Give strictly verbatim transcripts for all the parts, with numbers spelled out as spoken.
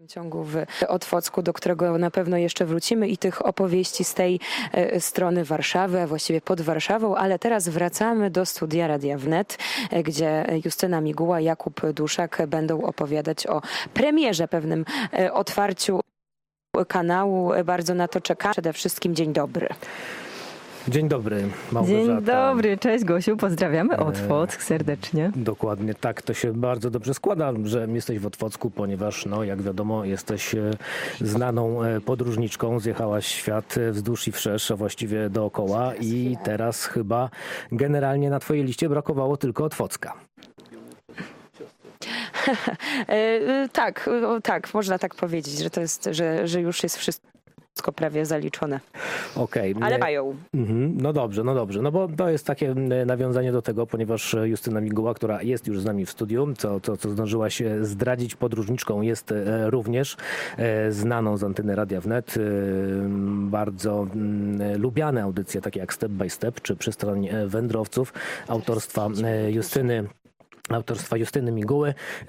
ciągu w Otwocku, do którego na pewno jeszcze wrócimy, i tych opowieści z tej e, strony Warszawy, a właściwie pod Warszawą, ale teraz wracamy do studia Radia Wnet, e, gdzie Justyna Miguła, Jakub Duszak będą opowiadać o premierze, pewnym e, otwarciu kanału. Bardzo na to czekam. Przede wszystkim dzień dobry. Dzień dobry, Małgorzata. Dzień dobry, cześć Gosiu, pozdrawiamy Otwock serdecznie. Dokładnie tak, to się bardzo dobrze składa, że jesteś w Otwocku, ponieważ, no, jak wiadomo, jesteś znaną podróżniczką, zjechałaś świat wzdłuż i wszerz, a właściwie dookoła, i teraz chyba generalnie na twojej liście brakowało tylko Otwocka. tak, tak, można tak powiedzieć, że to jest, że, że już jest wszystko. Wszystko prawie zaliczone. Okej. Okay. Ale mają. No dobrze, no dobrze. No bo to jest takie nawiązanie do tego, ponieważ Justyna Miguła, która jest już z nami w studiu, co, co, co zdążyłaś zdradzić, podróżniczką jest również znaną z anteny Radia Wnet. Bardzo lubiane audycje, takie jak Step by Step czy Przystań Wędrowców, autorstwa Justyny Autorstwa Justyny Miguły.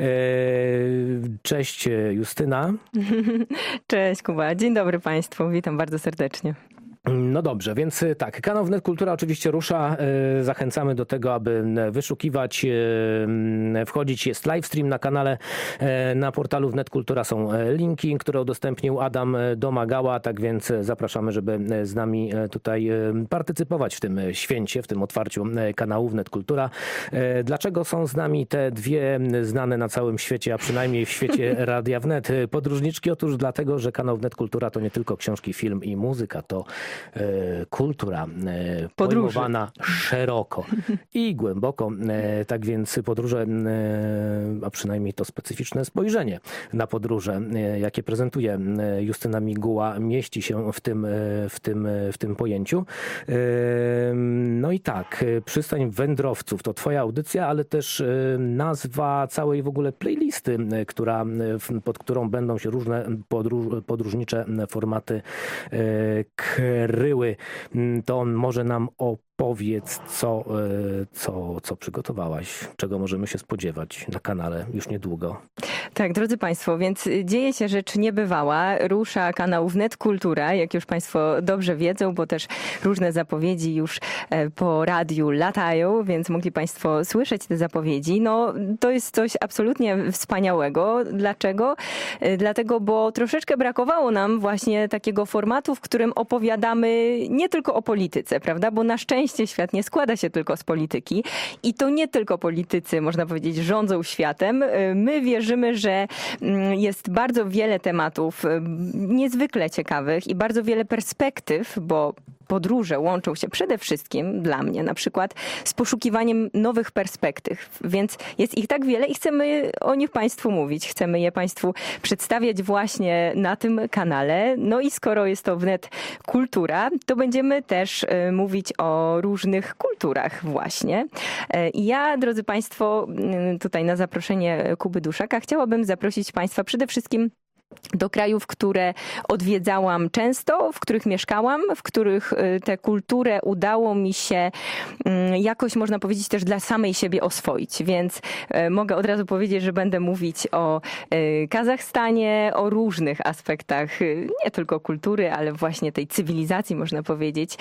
Cześć Justyna. Cześć Kuba. Dzień dobry Państwu. Witam bardzo serdecznie. No dobrze, więc tak, kanał Wnet Kultura oczywiście rusza. Zachęcamy do tego, aby wyszukiwać, wchodzić. Jest livestream na kanale, na portalu Wnet Kultura są linki, które udostępnił Adam Domagała, tak więc zapraszamy, żeby z nami tutaj partycypować w tym święcie, w tym otwarciu kanału Wnet Kultura. Dlaczego są z nami te dwie znane na całym świecie, a przynajmniej w świecie Radia Wnet podróżniczki? Otóż dlatego, że kanał Wnet Kultura to nie tylko książki, film i muzyka, to kultura pojmowana szeroko i głęboko. Tak więc podróże, a przynajmniej to specyficzne spojrzenie na podróże, jakie prezentuje Justyna Miguła, mieści się w tym, w tym, w tym pojęciu. No i tak, Przystań Wędrowców to twoja audycja, ale też nazwa całej w ogóle playlisty, która, pod którą będą się różne podróż, podróżnicze formaty kryły. To może nam opowiedz, co, co, co przygotowałaś, czego możemy się spodziewać na kanale już niedługo. Tak, drodzy Państwo, więc dzieje się rzecz niebywała. Rusza kanał Wnet Kultura, jak już Państwo dobrze wiedzą, bo też różne zapowiedzi już po radiu latają, więc mogli Państwo słyszeć te zapowiedzi. No, to jest coś absolutnie wspaniałego. Dlaczego? Dlatego, bo troszeczkę brakowało nam właśnie takiego formatu, w którym opowiadamy nie tylko o polityce, prawda? Bo na szczęście świat nie składa się tylko z polityki i to nie tylko politycy, można powiedzieć, rządzą światem. My wierzymy, że jest bardzo wiele tematów niezwykle ciekawych i bardzo wiele perspektyw, bo podróże łączą się przede wszystkim dla mnie na przykład z poszukiwaniem nowych perspektyw, więc jest ich tak wiele i chcemy o nich Państwu mówić, chcemy je Państwu przedstawiać właśnie na tym kanale. No i skoro jest to Wnet Kultura, to będziemy też mówić o różnych kulturach właśnie. I ja, drodzy Państwo, tutaj na zaproszenie Kuby Duszaka chciałabym zaprosić Państwa przede wszystkim do krajów, które odwiedzałam często, w których mieszkałam, w których tę kulturę udało mi się jakoś, można powiedzieć, też dla samej siebie oswoić. Więc mogę od razu powiedzieć, że będę mówić o Kazachstanie, o różnych aspektach, nie tylko kultury, ale właśnie tej cywilizacji, można powiedzieć,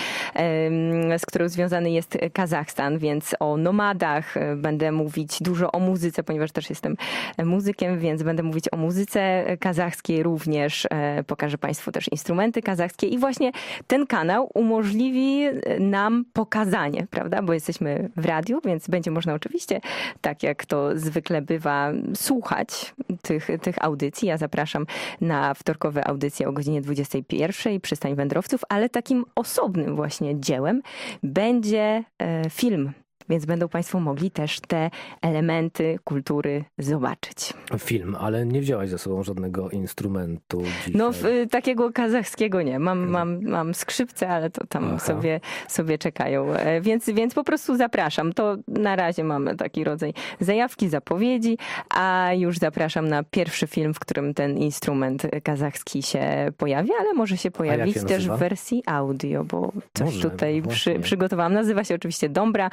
z którą związany jest Kazachstan, więc o nomadach będę mówić dużo o muzyce, ponieważ też jestem muzykiem, więc będę mówić o muzyce kazachskiej również. Pokażę Państwu też instrumenty kazachskie i właśnie ten kanał umożliwi nam pokazanie, prawda? Bo jesteśmy w radiu, więc będzie można oczywiście, tak jak to zwykle bywa, słuchać tych, tych audycji. Ja zapraszam na wtorkowe audycje o godzinie dwudziestej pierwszej, Przystań Wędrowców, ale takim osobnym właśnie dziełem będzie film. Więc będą Państwo mogli też te elementy kultury zobaczyć. Film, ale nie wzięłaś ze sobą żadnego instrumentu dzisiaj. No w, takiego kazachskiego nie. Mam, mam, mam skrzypce, ale to tam sobie, sobie czekają. Więc, więc po prostu zapraszam. To na razie mamy taki rodzaj zajawki, zapowiedzi, a już zapraszam na pierwszy film, w którym ten instrument kazachski się pojawi, ale może się pojawić też w wersji audio, bo coś może, tutaj przy, przygotowałam. Nazywa się oczywiście Dombra. Myślę,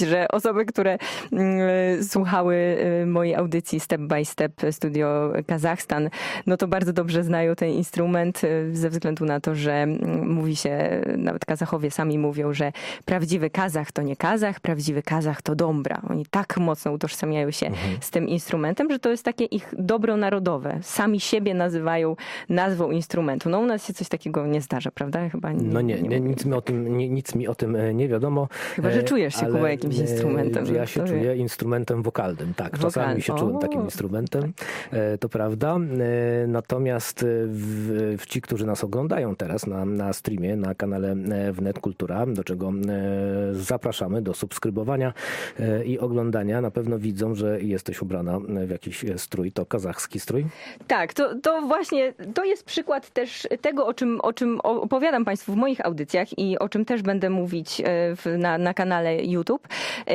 że osoby, które y, słuchały y, mojej audycji Step by Step Studio Kazachstan, no to bardzo dobrze znają ten instrument y, ze względu na to, że y, mówi się, nawet Kazachowie sami mówią, że prawdziwy Kazach to nie Kazach, prawdziwy Kazach to Dąbra. Oni tak mocno utożsamiają się mhm. z tym instrumentem, że to jest takie ich dobro narodowe. Sami siebie nazywają nazwą instrumentu. No u nas się coś takiego nie zdarza, prawda? Chyba nie, no nie, nie, nie nic, mi o tym, nie, nic mi o tym nie wiadomo. Chyba, że czujesz się, Kuba, jakimś instrumentem. Ja się czuję wie. instrumentem wokalnym, tak. Wokal. Czasami się czułem takim instrumentem, to prawda. Natomiast w, w ci, którzy nas oglądają teraz na, na streamie, na kanale Wnet Kultura, do czego zapraszamy do subskrybowania i oglądania, na pewno widzą, że jesteś ubrana w jakiś strój. To kazachski strój? Tak, to, to właśnie, to jest przykład też tego, o czym, o czym opowiadam Państwu w moich audycjach i o czym też będę mówić w, na, na kanale YouTube,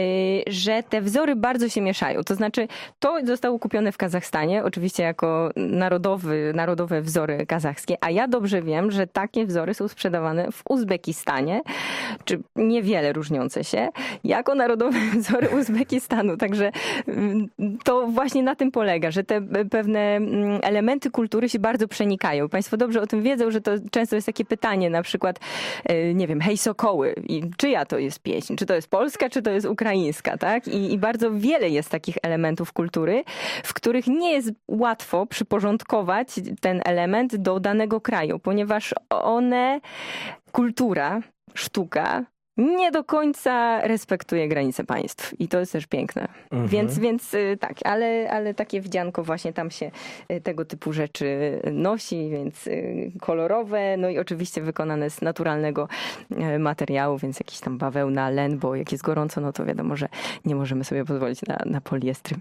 że te wzory bardzo się mieszają. To znaczy, to zostało kupione w Kazachstanie, oczywiście jako narodowy, narodowe wzory kazachskie, a ja dobrze wiem, że takie wzory są sprzedawane w Uzbekistanie, czy niewiele różniące się, jako narodowe wzory Uzbekistanu. Także to właśnie na tym polega, że te pewne elementy kultury się bardzo przenikają. Państwo dobrze o tym wiedzą, że to często jest takie pytanie, na przykład, nie wiem, hej sokoły, i czyja to jest pieśń? Czy to jest polska, czy to jest ukraińska, tak? I, i bardzo wiele jest takich elementów kultury, w których nie jest łatwo przyporządkować ten element do danego kraju, ponieważ one, kultura, sztuka, nie do końca respektuje granice państw. I to jest też piękne. Mhm. Więc, więc tak, ale, ale takie wdzianko właśnie tam się tego typu rzeczy nosi, więc kolorowe, no i oczywiście wykonane z naturalnego materiału, więc jakiś tam bawełna, len, bo jak jest gorąco, no to wiadomo, że nie możemy sobie pozwolić na, na poliestry.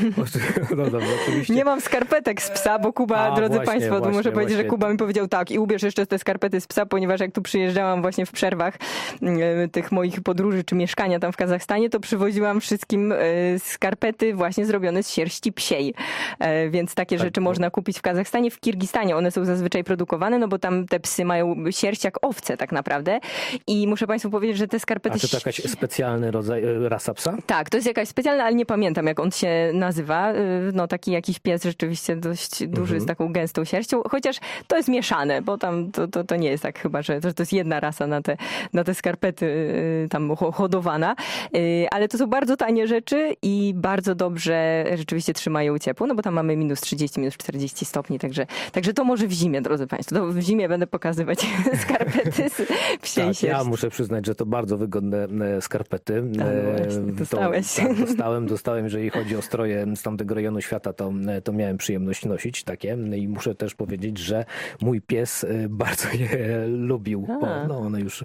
No dobrze, oczywiście. Nie mam skarpetek z psa, bo Kuba, A, drodzy właśnie, Państwo, właśnie, muszę powiedzieć, właśnie. że Kuba mi powiedział tak i ubierz jeszcze te skarpety z psa, ponieważ jak tu przyjeżdżałam właśnie w przerwach tych moich podróży czy mieszkania tam w Kazachstanie, to przywoziłam wszystkim skarpety właśnie zrobione z sierści psiej. Więc takie tak, rzeczy no. można kupić w Kazachstanie. W Kirgistanie one są zazwyczaj produkowane, no bo tam te psy mają sierść jak owce tak naprawdę. I muszę Państwu powiedzieć, że te skarpety... A czy to jakaś specjalny rodzaj, rasa psa? Tak, to jest jakaś specjalna, ale nie pamiętam jak on się nazywa. No taki jakiś pies rzeczywiście dość duży mhm. z taką gęstą sierścią, chociaż to jest mieszane, bo tam to, to, to nie jest tak chyba, że to, to jest jedna rasa na te, na te skarpety tam hodowana, ale to są bardzo tanie rzeczy i bardzo dobrze rzeczywiście trzymają ciepło, no bo tam mamy minus trzydzieści, minus czterdzieści stopni, także, także to może w zimie, drodzy Państwo. To w zimie będę pokazywać skarpety z psiej tak, sierści. Ja muszę przyznać, że to bardzo wygodne skarpety. A, no właśnie, dostałeś. To, tak, dostałem, dostałem, jeżeli chodzi o stroje z tamtego rejonu świata, to, to miałem przyjemność nosić takie i muszę też powiedzieć, że mój pies bardzo je lubił, bo no, one już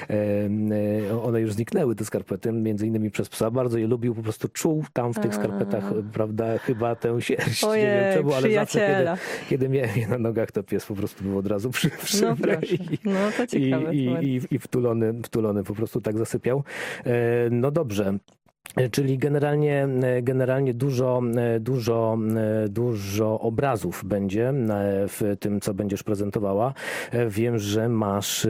one już zniknęły, te skarpety, między innymi przez psa. Bardzo je lubił, po prostu czuł tam w tych skarpetach, prawda, chyba tę sierść. Ojej, nie wiem czemu, ale zawsze, kiedy, przyjaciela. kiedy miałem je na nogach, to pies po prostu był od razu przy, przy No mnie proszę, i, no to ciekawe. i, i, i, i wtulony, wtulony po prostu tak zasypiał. No dobrze. Czyli generalnie, generalnie dużo, dużo, dużo obrazów będzie w tym, co będziesz prezentowała. Wiem, że masz,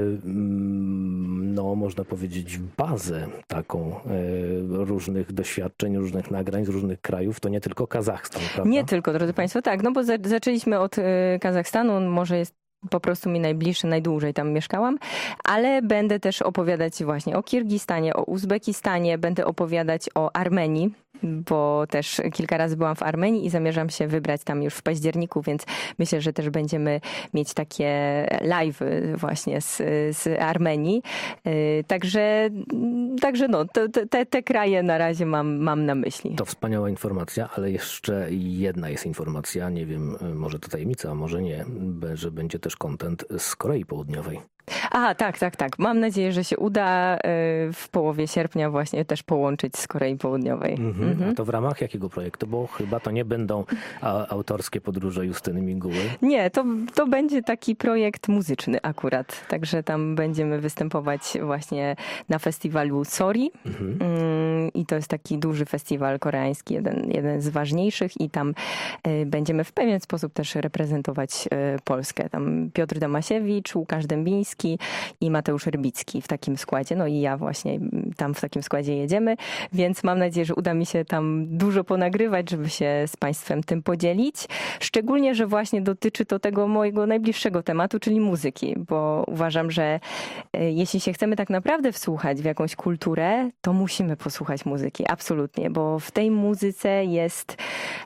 no można powiedzieć, bazę taką różnych doświadczeń, różnych nagrań z różnych krajów. To nie tylko Kazachstan, prawda? Nie tylko, drodzy Państwo, tak, no bo zaczęliśmy od Kazachstanu, może jest po prostu mi najbliższy, najdłużej tam mieszkałam, ale będę też opowiadać właśnie o Kirgistanie, o Uzbekistanie, będę opowiadać o Armenii, bo też kilka razy byłam w Armenii i zamierzam się wybrać tam już w październiku, więc myślę, że też będziemy mieć takie live'y właśnie z, z Armenii. Także, także no, te, te, te kraje na razie mam, mam na myśli. To wspaniała informacja, ale jeszcze jedna jest informacja, nie wiem, może to tajemnica, a może nie, że będzie też content z Korei Południowej. A, tak, tak, tak. Mam nadzieję, że się uda w połowie sierpnia właśnie też połączyć z Korei Południowej. Mhm. Mhm. A to w ramach jakiego projektu? Bo chyba to nie będą autorskie podróże Justyny Miguły. Nie, to, to będzie taki projekt muzyczny akurat. Także tam będziemy występować właśnie na festiwalu Sori. Mhm. I to jest taki duży festiwal koreański, jeden, jeden z ważniejszych i tam będziemy w pewien sposób też reprezentować Polskę. Tam Piotr Damasiewicz, Łukasz Dębiński, Kowalski i Mateusz Rybicki w takim składzie. No i ja właśnie tam w takim składzie jedziemy, więc mam nadzieję, że uda mi się tam dużo ponagrywać, żeby się z Państwem tym podzielić. Szczególnie, że właśnie dotyczy to tego mojego najbliższego tematu, czyli muzyki, bo uważam, że jeśli się chcemy tak naprawdę wsłuchać w jakąś kulturę, to musimy posłuchać muzyki, absolutnie, bo w tej muzyce jest,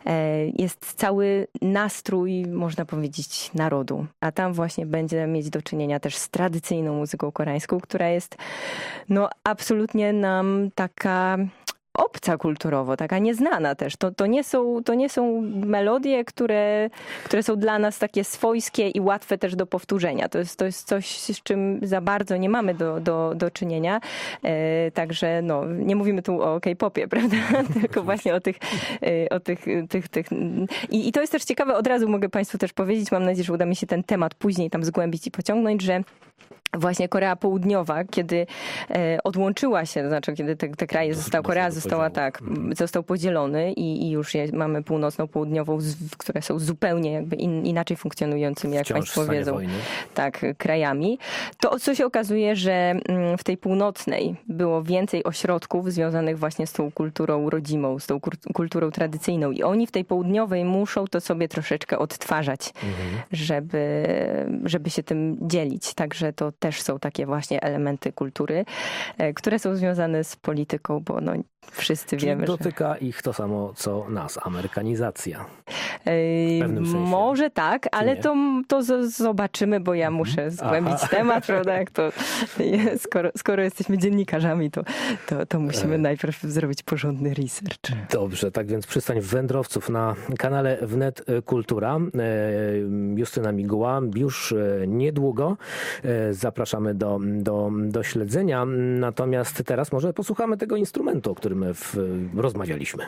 jest cały nastrój, można powiedzieć, narodu, a tam właśnie będzie mieć do czynienia też z tradycyjną muzyką koreańską, która jest no absolutnie nam taka obca kulturowo, taka nieznana też. To, to, nie są, to nie są melodie, które, które są dla nas takie swojskie i łatwe też do powtórzenia. To jest, to jest coś, z czym za bardzo nie mamy do, do, do czynienia. E, także no, nie mówimy tu o K-popie, prawda? Tylko właśnie o tych... O tych, tych, tych. I, I to jest też ciekawe, od razu mogę Państwu też powiedzieć, mam nadzieję, że uda mi się ten temat później tam zgłębić i pociągnąć, że właśnie Korea Południowa, kiedy e, odłączyła się, to znaczy kiedy te, te kraje zostały, Korea została tak, został podzielony i, i już je, mamy północną, południową, z, które są zupełnie jakby in, inaczej funkcjonującymi, jak Wciąż Państwo w stanie wiedzą, wojny. tak, krajami. To co się okazuje, że w tej północnej było więcej ośrodków związanych właśnie z tą kulturą rodzimą, z tą kulturą tradycyjną i oni w tej południowej muszą to sobie troszeczkę odtwarzać, mhm. żeby, żeby się tym dzielić. Także to też są takie właśnie elementy kultury, które są związane z polityką, bo no, wszyscy Czyli wiemy, dotyka że... ich to samo, co nas, amerykanizacja. W pewnym sensie. Może tak, ale to, to z- zobaczymy, bo ja muszę zgłębić Aha. temat, prawda? Jak to, skoro, skoro jesteśmy dziennikarzami, to, to, to musimy e... najpierw zrobić porządny research. Dobrze, tak więc przystań wędrowców na kanale Wnet Kultura. Justyna Miguła już niedługo. Zapraszamy do, do, do śledzenia. Natomiast teraz może posłuchamy tego instrumentu, o którym w, rozmawialiśmy.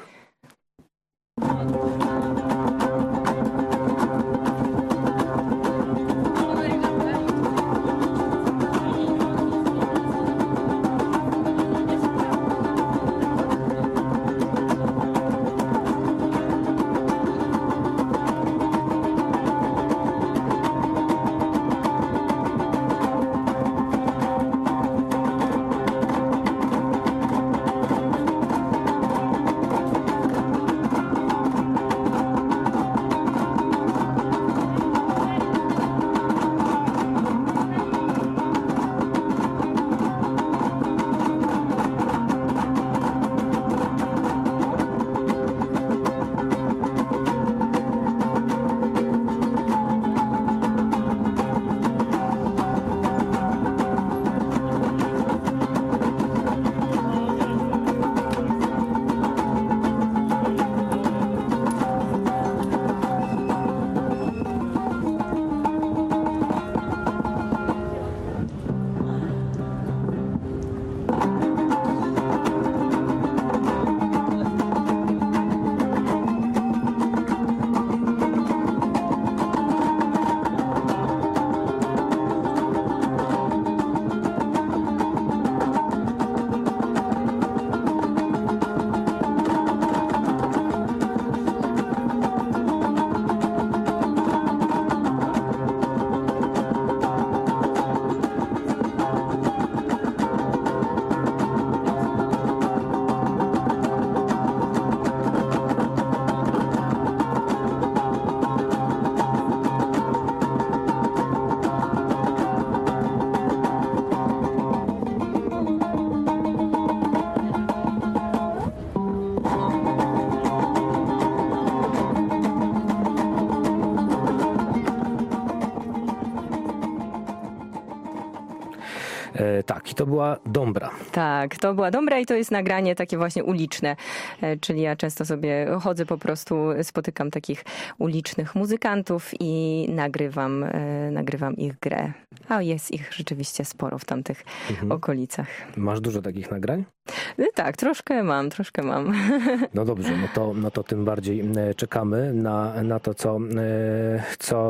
Tak, i to była Dombra. Tak, to była Dombra i to jest nagranie takie właśnie uliczne, czyli ja często sobie chodzę po prostu, spotykam takich ulicznych muzykantów i nagrywam, nagrywam ich grę. A jest ich rzeczywiście sporo w tamtych mhm. okolicach. Masz dużo takich nagrań? Tak, troszkę mam, troszkę mam. No dobrze, no to, no to tym bardziej czekamy na, na to, co, co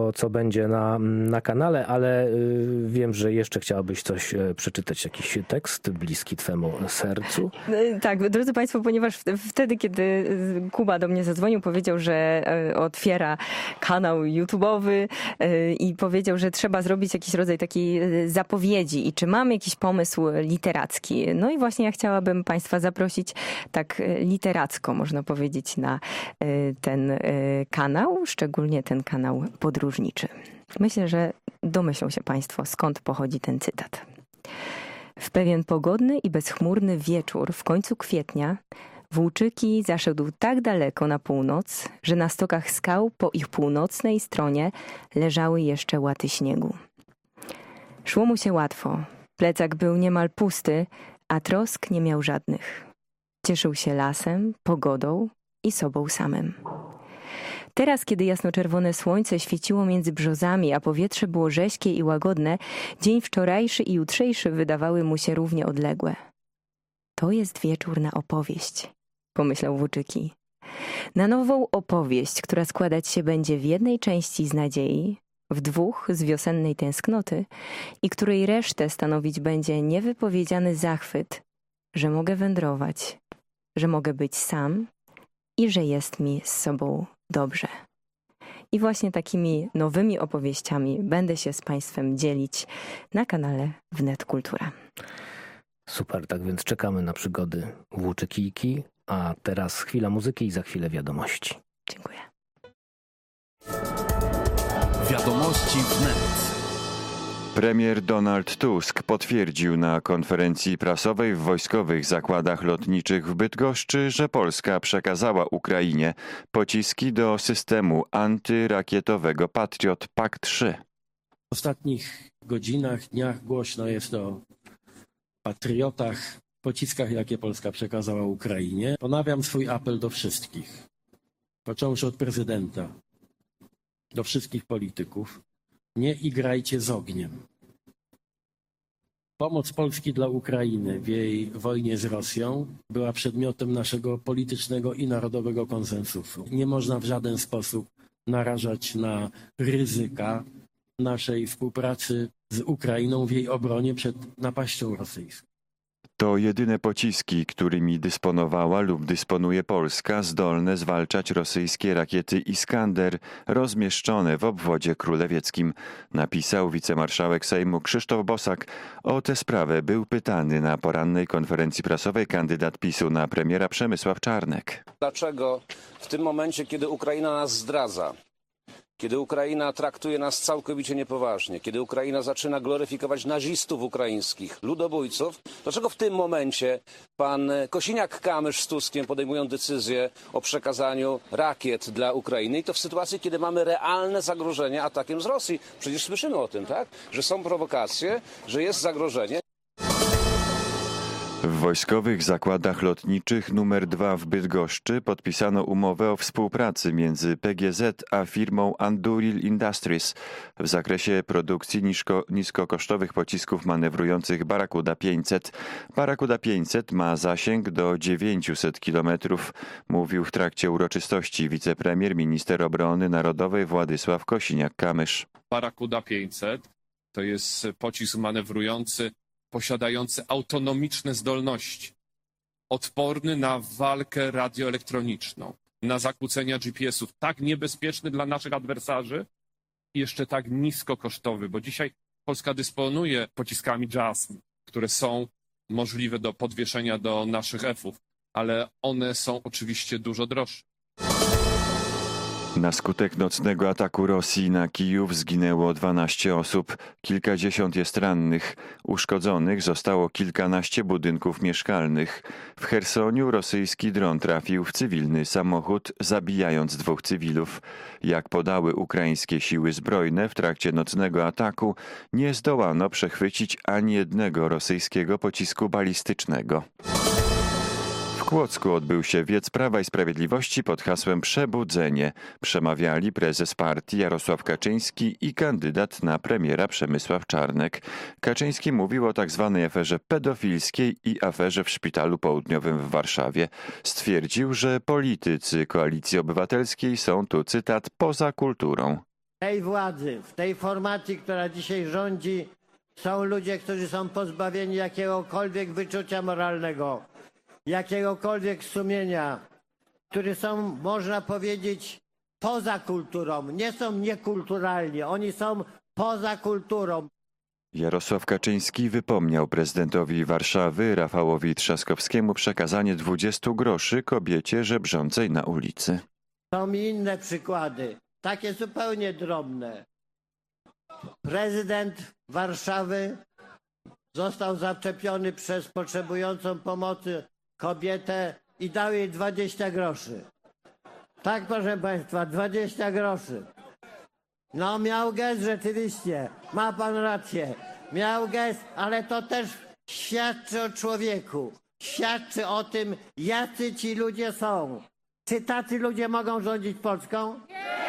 co, co będzie na, na kanale, ale wiem, że jeszcze chciałabyś coś przeczytać, jakiś tekst bliski twemu sercu. Tak, drodzy Państwo, ponieważ wtedy, kiedy Kuba do mnie zadzwonił, powiedział, że otwiera kanał YouTube'owy i powiedział, że trzeba zrobić jakiś rodzaj takiej zapowiedzi i czy mam jakiś pomysł literacki. No i właśnie ja chciałabym Państwa zaprosić tak literacko, można powiedzieć, na ten kanał, szczególnie ten kanał podróżniczy. Myślę, że domyślą się Państwo, skąd pochodzi ten cytat. W pewien pogodny i bezchmurny wieczór w końcu kwietnia Włóczyki zaszedł tak daleko na północ, że na stokach skał po ich północnej stronie leżały jeszcze łaty śniegu. Szło mu się łatwo. Plecak był niemal pusty, a trosk nie miał żadnych. Cieszył się lasem, pogodą i sobą samym. Teraz, kiedy jasnoczerwone słońce świeciło między brzozami, a powietrze było rześkie i łagodne, dzień wczorajszy i jutrzejszy wydawały mu się równie odległe. To jest wieczór na opowieść, pomyślał Włóczyki. Na nową opowieść, która składać się będzie w jednej części z nadziei, w dwóch z wiosennej tęsknoty i której resztę stanowić będzie niewypowiedziany zachwyt, że mogę wędrować, że mogę być sam i że jest mi z sobą dobrze. I właśnie takimi nowymi opowieściami będę się z Państwem dzielić na kanale Wnet Kultura. Super, tak więc czekamy na przygody Włóczykijki, a teraz chwila muzyki i za chwilę wiadomości. Dziękuję. Wiadomości Wnet. Premier Donald Tusk potwierdził na konferencji prasowej w wojskowych zakładach lotniczych w Bydgoszczy, że Polska przekazała Ukrainie pociski do systemu antyrakietowego Patriot P A K trzy. W ostatnich godzinach, dniach głośno jest o patriotach, pociskach, jakie Polska przekazała Ukrainie. Ponawiam swój apel do wszystkich, począwszy od prezydenta, do wszystkich polityków. Nie igrajcie z ogniem. Pomoc Polski dla Ukrainy w jej wojnie z Rosją była przedmiotem naszego politycznego i narodowego konsensusu. Nie można w żaden sposób narażać na ryzyka naszej współpracy z Ukrainą w jej obronie przed napaścią rosyjską. To jedyne pociski, którymi dysponowała lub dysponuje Polska, zdolne zwalczać rosyjskie rakiety Iskander rozmieszczone w obwodzie królewieckim, napisał wicemarszałek Sejmu Krzysztof Bosak. O tę sprawę był pytany na porannej konferencji prasowej kandydat PiSu na premiera Przemysław Czarnek. Dlaczego w tym momencie, kiedy Ukraina nas zdradza, kiedy Ukraina traktuje nas całkowicie niepoważnie, kiedy Ukraina zaczyna gloryfikować nazistów ukraińskich, ludobójców, dlaczego w tym momencie pan Kosiniak-Kamysz z Tuskiem podejmują decyzję o przekazaniu rakiet dla Ukrainy i to w sytuacji, kiedy mamy realne zagrożenie atakiem z Rosji? Przecież słyszymy o tym, tak? Że są prowokacje, że jest zagrożenie. W wojskowych zakładach lotniczych numer dwa w Bydgoszczy podpisano umowę o współpracy między P G Z a firmą Anduril Industries w zakresie produkcji nisko, niskokosztowych pocisków manewrujących Barracuda pięćset. Barracuda pięćset ma zasięg do dziewięćset kilometrów, mówił w trakcie uroczystości wicepremier, minister obrony narodowej Władysław Kosiniak-Kamysz. Barracuda pięćset to jest pocisk manewrujący posiadający autonomiczne zdolności, odporny na walkę radioelektroniczną, na zakłócenia G P S-ów, tak niebezpieczny dla naszych adwersarzy i jeszcze tak niskokosztowy, bo dzisiaj Polska dysponuje pociskami JASM, które są możliwe do podwieszenia do naszych F-ów, ale one są oczywiście dużo droższe. Na skutek nocnego ataku Rosji na Kijów zginęło dwanaście osób, kilkadziesiąt jest rannych. Uszkodzonych zostało kilkanaście budynków mieszkalnych. W Chersoniu rosyjski dron trafił w cywilny samochód, zabijając dwóch cywilów. Jak podały ukraińskie siły zbrojne, w trakcie nocnego ataku nie zdołano przechwycić ani jednego rosyjskiego pocisku balistycznego. W Kłodzku odbył się wiec Prawa i Sprawiedliwości pod hasłem Przebudzenie. Przemawiali prezes partii Jarosław Kaczyński i kandydat na premiera Przemysław Czarnek. Kaczyński mówił o tak zwanej aferze pedofilskiej i aferze w Szpitalu Południowym w Warszawie. Stwierdził, że politycy Koalicji Obywatelskiej są tu, cytat, poza kulturą. tej władzy, w tej formacji, która dzisiaj rządzi, są ludzie, którzy są pozbawieni jakiegokolwiek wyczucia moralnego, jakiegokolwiek sumienia, którzy są, można powiedzieć, poza kulturą. Nie są niekulturalni, oni są poza kulturą. Jarosław Kaczyński wypomniał prezydentowi Warszawy Rafałowi Trzaskowskiemu przekazanie dwudziestu groszy kobiecie żebrzącej na ulicy. Są i inne przykłady, takie zupełnie drobne. Prezydent Warszawy został zaczepiony przez potrzebującą pomocy kobietę i dał jej dwadzieścia groszy. Tak, proszę Państwa, dwadzieścia groszy. No miał gest rzeczywiście, ma Pan rację. Miał gest, ale to też świadczy o człowieku. Świadczy o tym, jacy ci ludzie są. Czy tacy ludzie mogą rządzić Polską?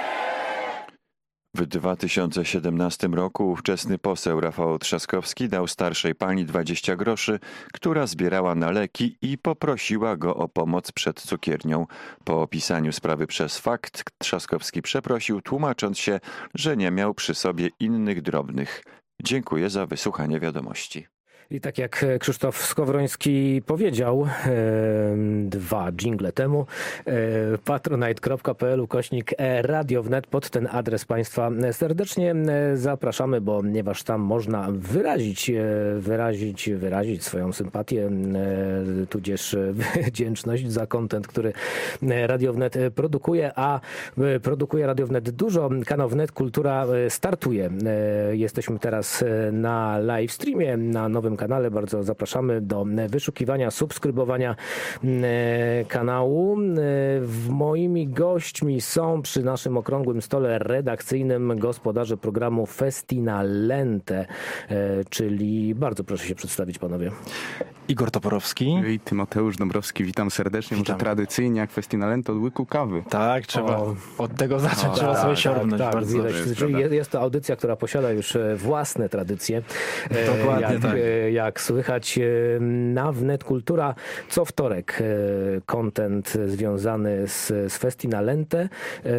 W dwa tysiące siedemnastym roku ówczesny poseł Rafał Trzaskowski dał starszej pani dwadzieścia groszy, która zbierała na leki i poprosiła go o pomoc przed cukiernią. Po opisaniu sprawy przez fakt Trzaskowski przeprosił, tłumacząc się, że nie miał przy sobie innych drobnych. Dziękuję za wysłuchanie wiadomości. I tak jak Krzysztof Skowroński powiedział e, dwa dżingle temu, e, patronite kropka p l ukośnik Radio Wnet, pod ten adres Państwa serdecznie zapraszamy, bo ponieważ tam można wyrazić, wyrazić, wyrazić swoją sympatię, e, tudzież wdzięczność za content, który Radio Wnet produkuje, a produkuje Radio Wnet dużo. Kanał Wnet Kultura startuje. E, jesteśmy teraz na live streamie, na nowym kanale. Bardzo zapraszamy do wyszukiwania, subskrybowania kanału. Moimi gośćmi są przy naszym okrągłym stole redakcyjnym gospodarze programu Festinalente, czyli bardzo proszę się przedstawić, panowie. Igor Toporowski i Tymoteusz Dąbrowski. Witam serdecznie. Może Witamy. Tradycyjnie jak Festinalente od łyku kawy. Tak, trzeba O. od tego zacząć, O, trzeba tak, sobie tak, siorbnąć. tak, bardzo widać. jest, Czyli prawda? jest to audycja, która posiada już własne tradycje. Dokładnie jak, tak. Jak słychać na Wnet Kultura co wtorek content związany z, z Festinalente.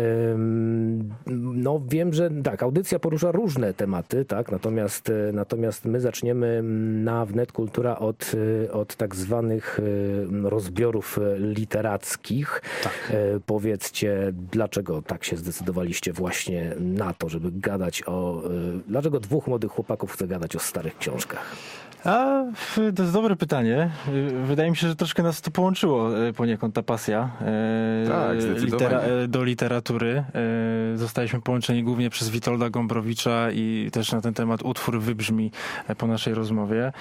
No wiem, że tak, audycja porusza różne tematy, tak, natomiast, natomiast my zaczniemy na Wnet Kultura od, od tak zwanych rozbiorów literackich. Tak. Powiedzcie, dlaczego tak się zdecydowaliście właśnie na to, żeby gadać o... Dlaczego dwóch młodych chłopaków chce gadać o starych książkach? A, to jest dobre pytanie. Wydaje mi się, że troszkę nas to połączyło poniekąd ta pasja Tak, zdecydowanie. litera- do literatury. Zostaliśmy połączeni głównie przez Witolda Gombrowicza i też na ten temat utwór wybrzmi po naszej rozmowie.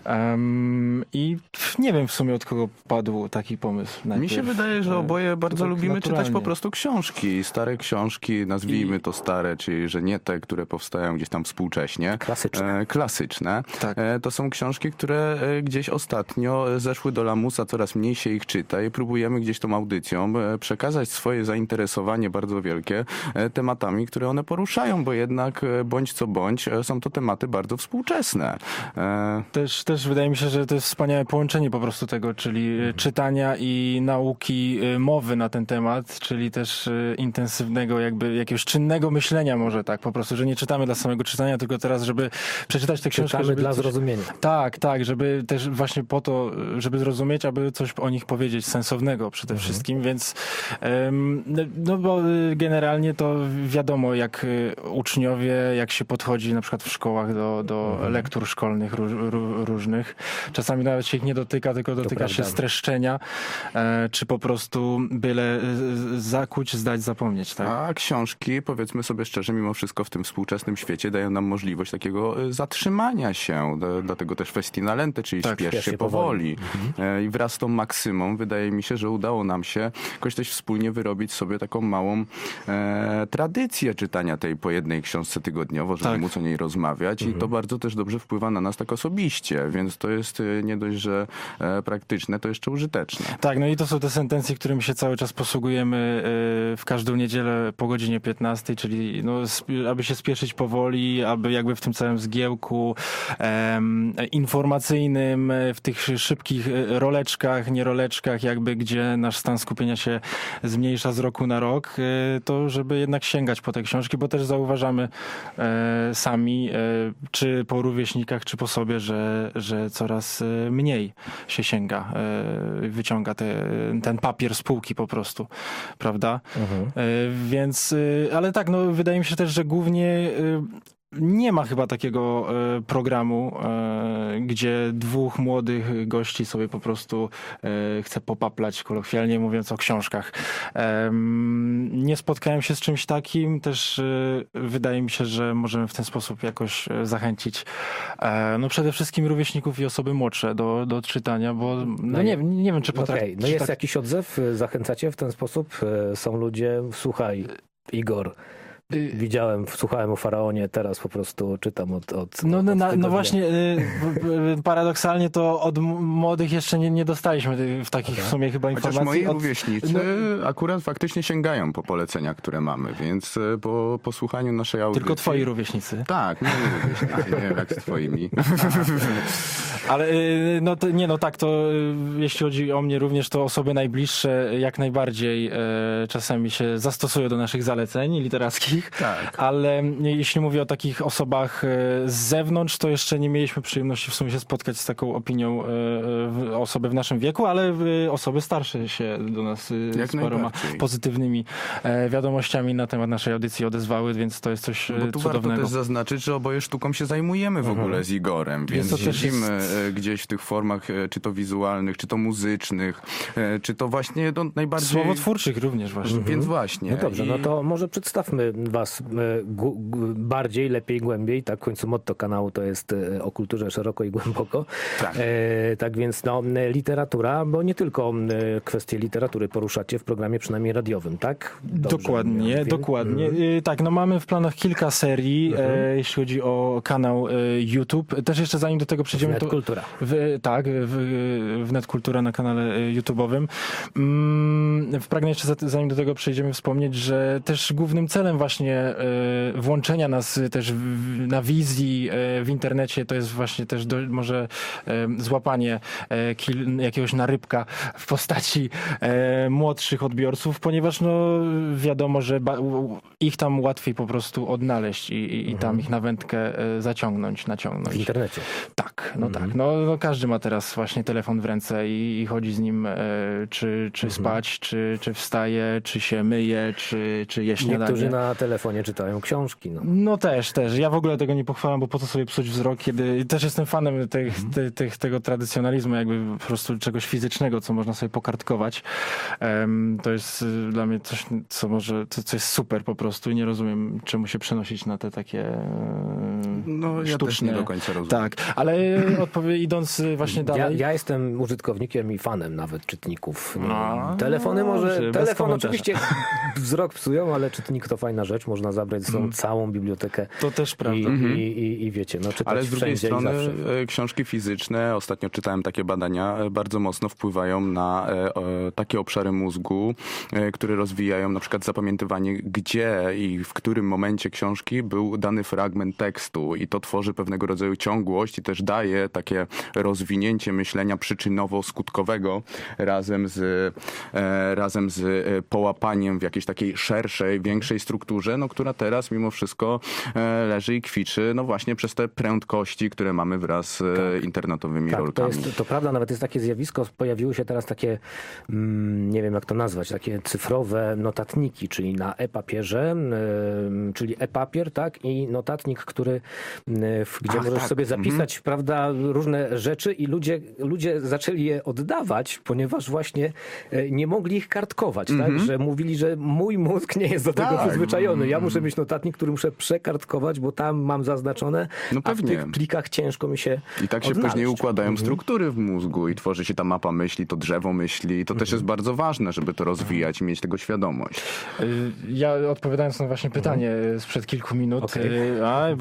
Um, I nie wiem w sumie, od kogo padł taki pomysł. Mi się wydaje, że oboje bardzo tak lubimy czytać naturalnie. po prostu książki. Stare książki, nazwijmy I- to stare, czyli że nie te, które powstają gdzieś tam współcześnie. Klasyczne. E, klasyczne. Tak. E, to są książki, które e, gdzieś ostatnio zeszły do lamusa, coraz mniej się ich czyta i próbujemy gdzieś tą audycją e, przekazać swoje zainteresowanie bardzo wielkie e, tematami, które one poruszają, bo jednak e, bądź co bądź e, są to tematy bardzo współczesne. E, Też, też wydaje mi się, że to jest wspaniałe połączenie po prostu tego, czyli czytania i nauki y, mowy na ten temat, czyli też y, intensywnego jakby jakiegoś czynnego myślenia może tak po prostu, że nie czytamy dla samego czytania, tylko teraz, żeby przeczytać tę książkę. Czytamy żeby dla coś... zrozumienia. Tak, tak, żeby też właśnie po to, żeby zrozumieć, aby coś o nich powiedzieć sensownego przede Mhm. wszystkim, więc ym, no bo y, generalnie to wiadomo, jak y, uczniowie, jak się podchodzi na przykład w szkołach do, do Mhm. lektur szkolnych róż, ró, różnych. Czasami nawet się ich nie dotyka, tylko dotyka się prawda. streszczenia, e, czy po prostu byle z- zakuć, zdać, zapomnieć, tak? A książki, powiedzmy sobie szczerze, mimo wszystko w tym współczesnym świecie dają nam możliwość takiego y, zatrzymania się. Do, dlatego też Festinalente, czyli Tak, śpiesz się powoli. E, I wraz z tą maksymą wydaje mi się, że udało nam się jakoś też wspólnie wyrobić sobie taką małą e, tradycję czytania tej po jednej książce tygodniowo, żeby Tak. móc o niej rozmawiać i to bardzo też dobrze wpływa na nas tak osobiście, więc to jest y, nie dość, że e, praktyczne, to jeszcze użyteczne. Tak, no i to są te sentencje, którymi się cały czas posługujemy y, w każdą niedzielę po godzinie piętnastej, czyli no, sp- aby się spieszyć powoli, aby jakby w tym całym zgiełku em, informacyjnym, w tych szybkich roleczkach, nie roleczkach, jakby gdzie nasz stan skupienia się zmniejsza z roku na rok, to żeby jednak sięgać po te książki, bo też zauważamy sami, czy po rówieśnikach, czy po sobie, że, że coraz mniej się sięga, wyciąga te, ten papier z półki po prostu, prawda? Mhm. Więc, ale tak, no wydaje mi się też, że głównie nie ma chyba takiego e, programu, e, gdzie dwóch młodych gości sobie po prostu e, chce popaplać, kolokwialnie mówiąc, o książkach. E, nie spotkałem się z czymś takim, też e, wydaje mi się, że możemy w ten sposób jakoś zachęcić e, no przede wszystkim rówieśników i osoby młodsze do, do czytania, bo no nie, nie wiem, czy potrafię. Okay. No jest tak... jakiś odzew? Zachęcacie w ten sposób? Są ludzie, słuchaj, Igor, widziałem, słuchałem o Faraonie, teraz po prostu czytam od, od, no, od no, no właśnie, y, paradoksalnie to od młodych jeszcze nie, nie dostaliśmy w takich okay. w sumie chyba informacji. Chociaż moi od... rówieśnicy no... akurat faktycznie sięgają po polecenia, które mamy, więc po posłuchaniu naszej audycji... Tylko twoi rówieśnicy? Tak, moi rówieśnicy, nie wiem jak z twoimi. Ale no to, nie no tak, to jeśli chodzi o mnie również, to osoby najbliższe jak najbardziej e, czasami się zastosują do naszych zaleceń literackich. Tak. Ale jeśli mówię o takich osobach z zewnątrz, to jeszcze nie mieliśmy przyjemności w sumie się spotkać z taką opinią osoby w naszym wieku, ale osoby starsze się do nas Jak z paroma pozytywnymi wiadomościami na temat naszej audycji odezwały, więc to jest coś Bo tu cudownego. Warto też zaznaczyć, że oboje sztuką się zajmujemy w mhm. ogóle z Igorem, więc siedzimy jest... gdzieś w tych formach, czy to wizualnych, czy to muzycznych, czy to właśnie no, najbardziej... Słowotwórczych również właśnie. Mhm. Więc właśnie. No dobrze, I... no to może przedstawmy was gu, gu, bardziej, lepiej, głębiej. Tak, w końcu motto kanału to jest o kulturze szeroko i głęboko. Tak, e, tak więc no, literatura, bo nie tylko kwestie literatury poruszacie w programie przynajmniej radiowym, tak? Dobrze dokładnie, wiem. dokładnie. Mhm. Tak, no mamy w planach kilka serii, mhm. e, jeśli chodzi o kanał e, YouTube. Też jeszcze zanim do tego przejdziemy, to... Wnet.Kultura. W, tak, w, Wnet.Kultura na kanale YouTube'owym. Mm, pragnę jeszcze zanim do tego przejdziemy wspomnieć, że też głównym celem właśnie włączenia nas też na wizji w internecie to jest właśnie też do, może złapanie jakiegoś narybka w postaci młodszych odbiorców, ponieważ no wiadomo, że ich tam łatwiej po prostu odnaleźć i, i, i tam mhm. ich na wędkę zaciągnąć, naciągnąć. W internecie. Tak, no mhm. tak. No, no każdy ma teraz właśnie telefon w ręce i, i chodzi z nim czy, czy mhm. spać, czy, czy wstaje, czy się myje, czy, czy je śniadanie. Niektórzy na telefonie czytają książki. No. no też, też. Ja w ogóle tego nie pochwalam, bo po co sobie psuć wzrok, kiedy też jestem fanem tych, mhm. te, te, tego tradycjonalizmu, jakby po prostu czegoś fizycznego, co można sobie pokartkować. Um, to jest dla mnie coś, co może, co, co jest super po prostu i nie rozumiem, czemu się przenosić na te takie no, ja sztuczne. Też nie do końca rozumiem. Tak, ale odpowie, idąc właśnie dalej. Ja, ja jestem użytkownikiem i fanem nawet czytników. No, Telefony może, no, telefon oczywiście wzrok psują, ale czytnik to fajna rzecz, można zabrać ze sobą mm. całą bibliotekę. To też prawda. I, mm-hmm. i, i, i wiecie, no czytać ale z drugiej strony i książki fizyczne, ostatnio czytałem takie badania, bardzo mocno wpływają na e, e, takie obszary mózgu, e, które rozwijają na przykład zapamiętywanie, gdzie i w którym momencie książki był dany fragment tekstu i to tworzy pewnego rodzaju ciągłość i też daje takie rozwinięcie myślenia przyczynowo-skutkowego razem z, e, razem z połapaniem w jakiejś takiej szerszej, większej strukturze, no, która teraz mimo wszystko e, leży i kwiczy, no właśnie przez te prędkości, które mamy wraz z tak. internetowymi tak, rolkami. To, jest, to prawda, nawet jest takie zjawisko, pojawiły się teraz takie, mm, nie wiem jak to nazwać, takie cyfrowe notatniki, czyli na e-papierze, y, czyli e-papier, tak, i notatnik, który, y, w, gdzie Ach, możesz tak. sobie zapisać, mhm. prawda, różne rzeczy i ludzie, ludzie zaczęli je oddawać, ponieważ właśnie y, nie mogli ich kartkować, mhm. tak, że mówili, że mój mózg nie jest do tego tak. przyzwyczajony. Ja muszę mieć notatnik, który muszę przekartkować, bo tam mam zaznaczone, no pewnie. A w tych plikach ciężko mi się I tak się odnaleźć. później układają mhm. struktury w mózgu i tworzy się ta mapa myśli, to drzewo myśli. I to mhm. też jest bardzo ważne, żeby to rozwijać i mieć tego świadomość. Ja odpowiadając na właśnie pytanie mhm. sprzed kilku minut, okay. a, bo czytamy,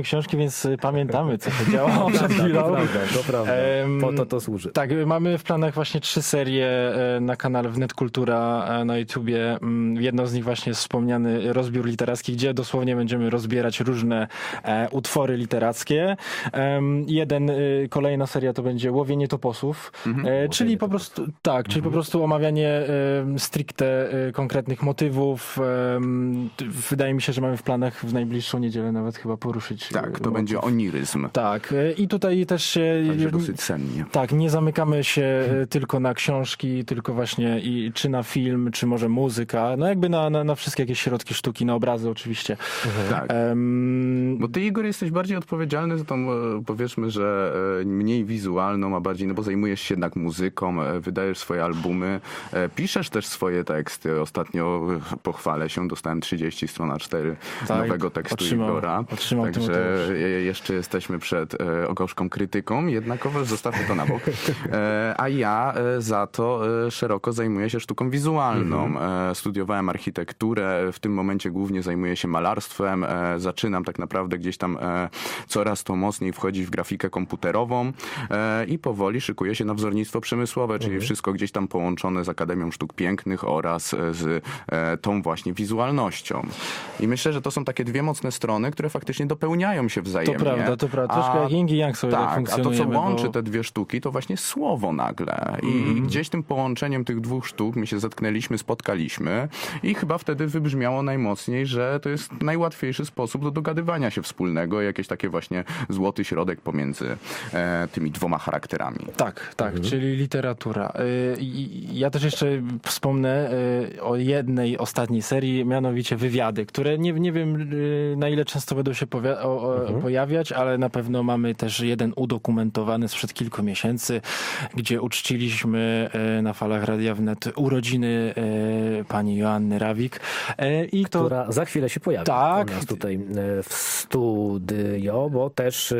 książki, więc pamiętamy, co się działo przed chwilą. To prawda, to prawda. Po to to służy. Tak, mamy w planach właśnie trzy serie na kanale Wnet Kultura na YouTubie. Jedną z nich właśnie jest wspomniany rozbiór literacki, gdzie dosłownie będziemy rozbierać różne e, utwory literackie. E, jeden, e, kolejna seria to będzie Łowienie toposów, mhm. e, czyli po prostu tak, mhm. czyli po prostu omawianie e, stricte e, konkretnych motywów. E, wydaje mi się, że mamy w planach w najbliższą niedzielę nawet chyba poruszyć. Tak, to motyw. będzie oniryzm. Tak, e, i tutaj też się... Także dosyć sennie. Tak, nie zamykamy się e, tylko na książki, tylko właśnie i czy na film, czy może muzyka, no jakby na, na, na wszystkie jakieś środki sztuki, na obrazy oczywiście. Mhm. Tak. Um, bo ty, Igor, jesteś bardziej odpowiedzialny za tą, powiedzmy, że mniej wizualną, a bardziej, no bo zajmujesz się jednak muzyką, wydajesz swoje albumy, piszesz też swoje teksty. Ostatnio pochwalę się, dostałem trzydzieści stron A cztery tak, nowego tekstu otrzymał, Igora. Otrzymał Także jeszcze jesteśmy przed gorzką krytyką, jednakowoż zostawmy to na bok. A ja za to szeroko zajmuję się sztuką wizualną. Mhm. Studiowałem architekturę, w tym momencie głównie zajmuję się malarstwem. Zaczynam tak naprawdę gdzieś tam coraz to mocniej wchodzić w grafikę komputerową i powoli szykuję się na wzornictwo przemysłowe, czyli mhm. wszystko gdzieś tam połączone z Akademią Sztuk Pięknych oraz z tą właśnie wizualnością. I myślę, że to są takie dwie mocne strony, które faktycznie dopełniają się wzajemnie. To prawda, to prawda. Troszkę jak yin i yang sobie tak, tak funkcjonujemy. A to, co łączy bo... te dwie sztuki, to właśnie słowo nagle. I mm. gdzieś tym połączeniem tych dwóch sztuk my się zetknęliśmy, spotkaliśmy i chyba wtedy wybrzmiało najmocniej, że to jest najłatwiejszy sposób do dogadywania się wspólnego, jakieś takie właśnie złoty środek pomiędzy e, tymi dwoma charakterami. Tak, tak, mhm. czyli literatura. Y, ja też jeszcze wspomnę y, o jednej ostatniej serii, mianowicie wywiady, które nie, nie wiem y, na ile często będą się powia- o, o, mhm. pojawiać, ale na pewno mamy też jeden udokumentowany sprzed kilku miesięcy, gdzie uczciliśmy y, na falach Radia Wnet urodziny y, pani Joanny Rawik. Y, i Która to... za chwilę się pojawi tak. u nas tutaj w studio, bo też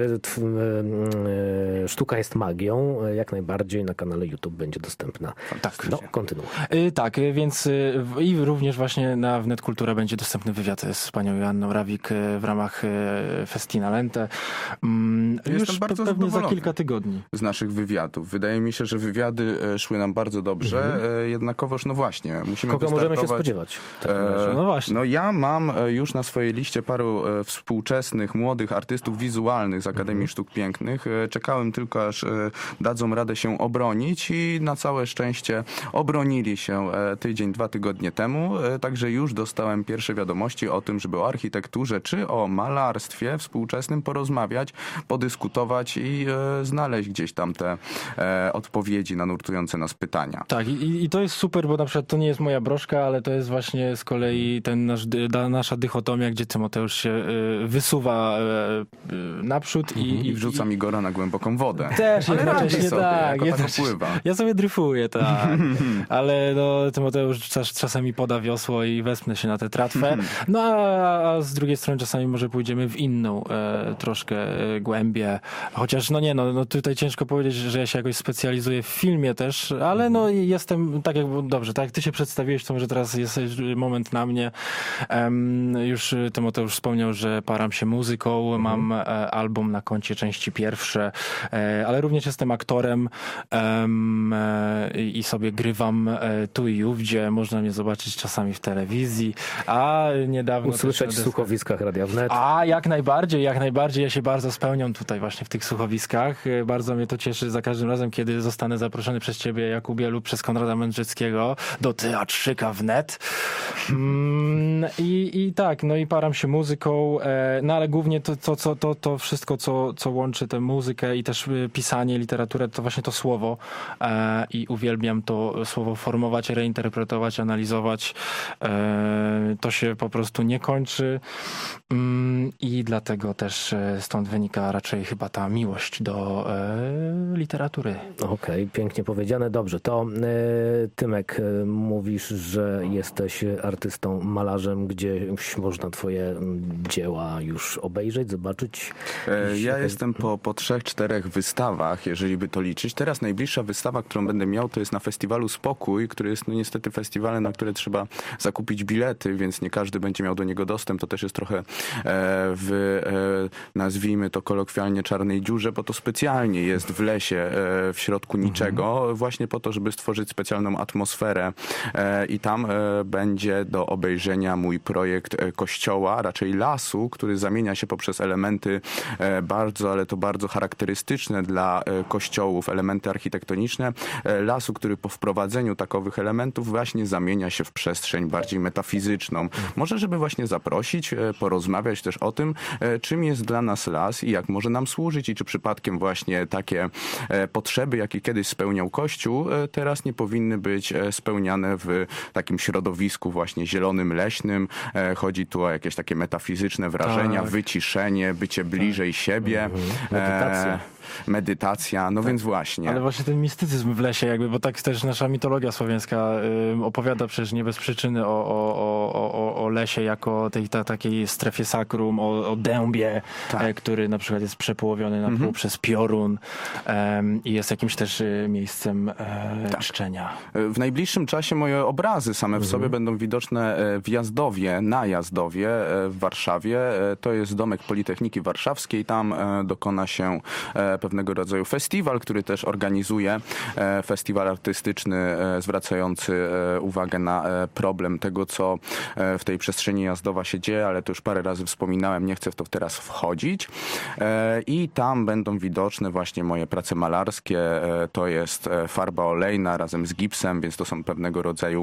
Sztuka jest magią, jak najbardziej na kanale YouTube będzie dostępna. Tak, no, kontynuuj. Tak, więc i również właśnie na Wnet Kultura będzie dostępny wywiad z panią Joanną Rawik w ramach Festina Lente. Już Jestem bardzo pewnie za kilka tygodni. Z naszych wywiadów. Wydaje mi się, że wywiady szły nam bardzo dobrze, mhm. jednakowoż no właśnie, musimy Kogo możemy się spodziewać? Tak, no właśnie. No ja mam już na swojej liście paru współczesnych, młodych artystów wizualnych z Akademii mhm. Sztuk Pięknych. Czekałem tylko, aż dadzą radę się obronić i na całe szczęście obronili się tydzień, dwa tygodnie temu. Także już dostałem pierwsze wiadomości o tym, żeby o architekturze czy o malarstwie współczesnym porozmawiać, podyskutować i znaleźć gdzieś tam te odpowiedzi na nurtujące nas pytania. Tak, i, i to jest super, bo na przykład to nie jest moja broszka, ale to jest właśnie z kolei ten nasz, nasza dychotomia, gdzie Tymoteusz się wysuwa naprzód i, i, i wrzuca mi Igora na głęboką wodę. Też jednocześnie sobie, tak. Ja, tak pływa. ja sobie dryfuję, tak. Ale no, Tymoteusz czas, czasami poda wiosło i wespnę się na tę tratwę. No a, a z drugiej strony czasami może pójdziemy w inną e, troszkę e, głębię. Chociaż no nie, no, no tutaj ciężko powiedzieć, że ja się jakoś specjalizuję w filmie też, ale no jestem, tak jak dobrze, tak jak ty się przedstawiłeś, to może teraz jest moment na mnie. Um, już Tymoteusz wspomniał, że param się muzyką, mhm. mam e, album na koncie części pierwsze, e, ale również jestem aktorem um, e, i sobie grywam e, tu i ówdzie. Można mnie zobaczyć czasami w telewizji, a niedawno usłyszeć w słuchowiskach Radia Wnet. A jak najbardziej, jak najbardziej. Ja się bardzo spełniam tutaj właśnie w tych słuchowiskach. Bardzo mnie to cieszy za każdym razem, kiedy zostanę zaproszony przez ciebie, Jakubie, lub przez Konrada Mędrzyckiego do Teatrzyka Wnet. Mm, i, I tak, no i param się muzyką, e, no ale głównie to, to, to, to, to wszystko, co, co łączy tę muzykę i też pisanie, literaturę, to właśnie to słowo e, i uwielbiam to słowo formować, reinterpretować, analizować. E, to się po prostu nie kończy mm, i dlatego też stąd wynika raczej chyba ta miłość do e, literatury. Okej, okay, pięknie powiedziane. Dobrze, to e, Tymek, e, mówisz, że jesteś artystą, malarzem, gdzieś można twoje dzieła już obejrzeć, zobaczyć? E, Ja jestem po, po trzech, czterech wystawach, jeżeli by to liczyć. Teraz najbliższa wystawa, którą będę miał, to jest na festiwalu Spokój, który jest no niestety festiwalem, na które trzeba zakupić bilety, więc nie każdy będzie miał do niego dostęp. To też jest trochę e, w, e, nazwijmy to kolokwialnie, czarnej dziurze, bo to specjalnie jest w lesie, e, w środku niczego, mhm. właśnie po to, żeby stworzyć specjalną atmosferę e, i tam e, będzie do obejrzenia mój projekt e, kościoła, raczej lasu, który zamienia się poprzez elementy e, bardzo, ale to bardzo charakterystyczne dla e, kościołów, elementy architektoniczne, e, lasu, który po wprowadzeniu takowych elementów właśnie zamienia się w przestrzeń bardziej metafizyczną. Może, żeby właśnie zaprosić, e, porozmawiać też o tym, e, czym jest dla nas las i jak może nam służyć i czy przypadkiem właśnie takie e, potrzeby, jakie kiedyś spełniał Kościół, e, teraz nie powinny być e, spełniane w takim środowisku właśnie zielonym, leśnym. E, chodzi tu o jakieś takie metafizyczne wrażenia, Tak. wyciszenie, bycie bliżej siebie. Mhm. Medytacja. E, medytacja, no Tak. więc właśnie. Ale właśnie ten mistycyzm w lesie jakby, bo tak też nasza mitologia słowiańska y, opowiada przecież nie bez przyczyny o, o, o, o, o lesie jako tej ta, takiej strefie sakrum, o, o dębie, Tak. e, który na przykład jest przepołowiony na pół Mhm. przez piorun em, i jest jakimś też y, miejscem e, Tak. czczenia. W najbliższym czasie moje obrazy same w sobie będą widoczne w Jazdowie, na Jazdowie w Warszawie. To jest domek Politechniki Warszawskiej. Tam dokona się pewnego rodzaju festiwal, który też organizuje festiwal artystyczny zwracający uwagę na problem tego, co w tej przestrzeni Jazdowa się dzieje, ale to już parę razy wspominałem, nie chcę w to teraz wchodzić. I tam będą widoczne właśnie moje prace malarskie. To jest farba olejna razem z gipsem, więc to są pewnego rodzaju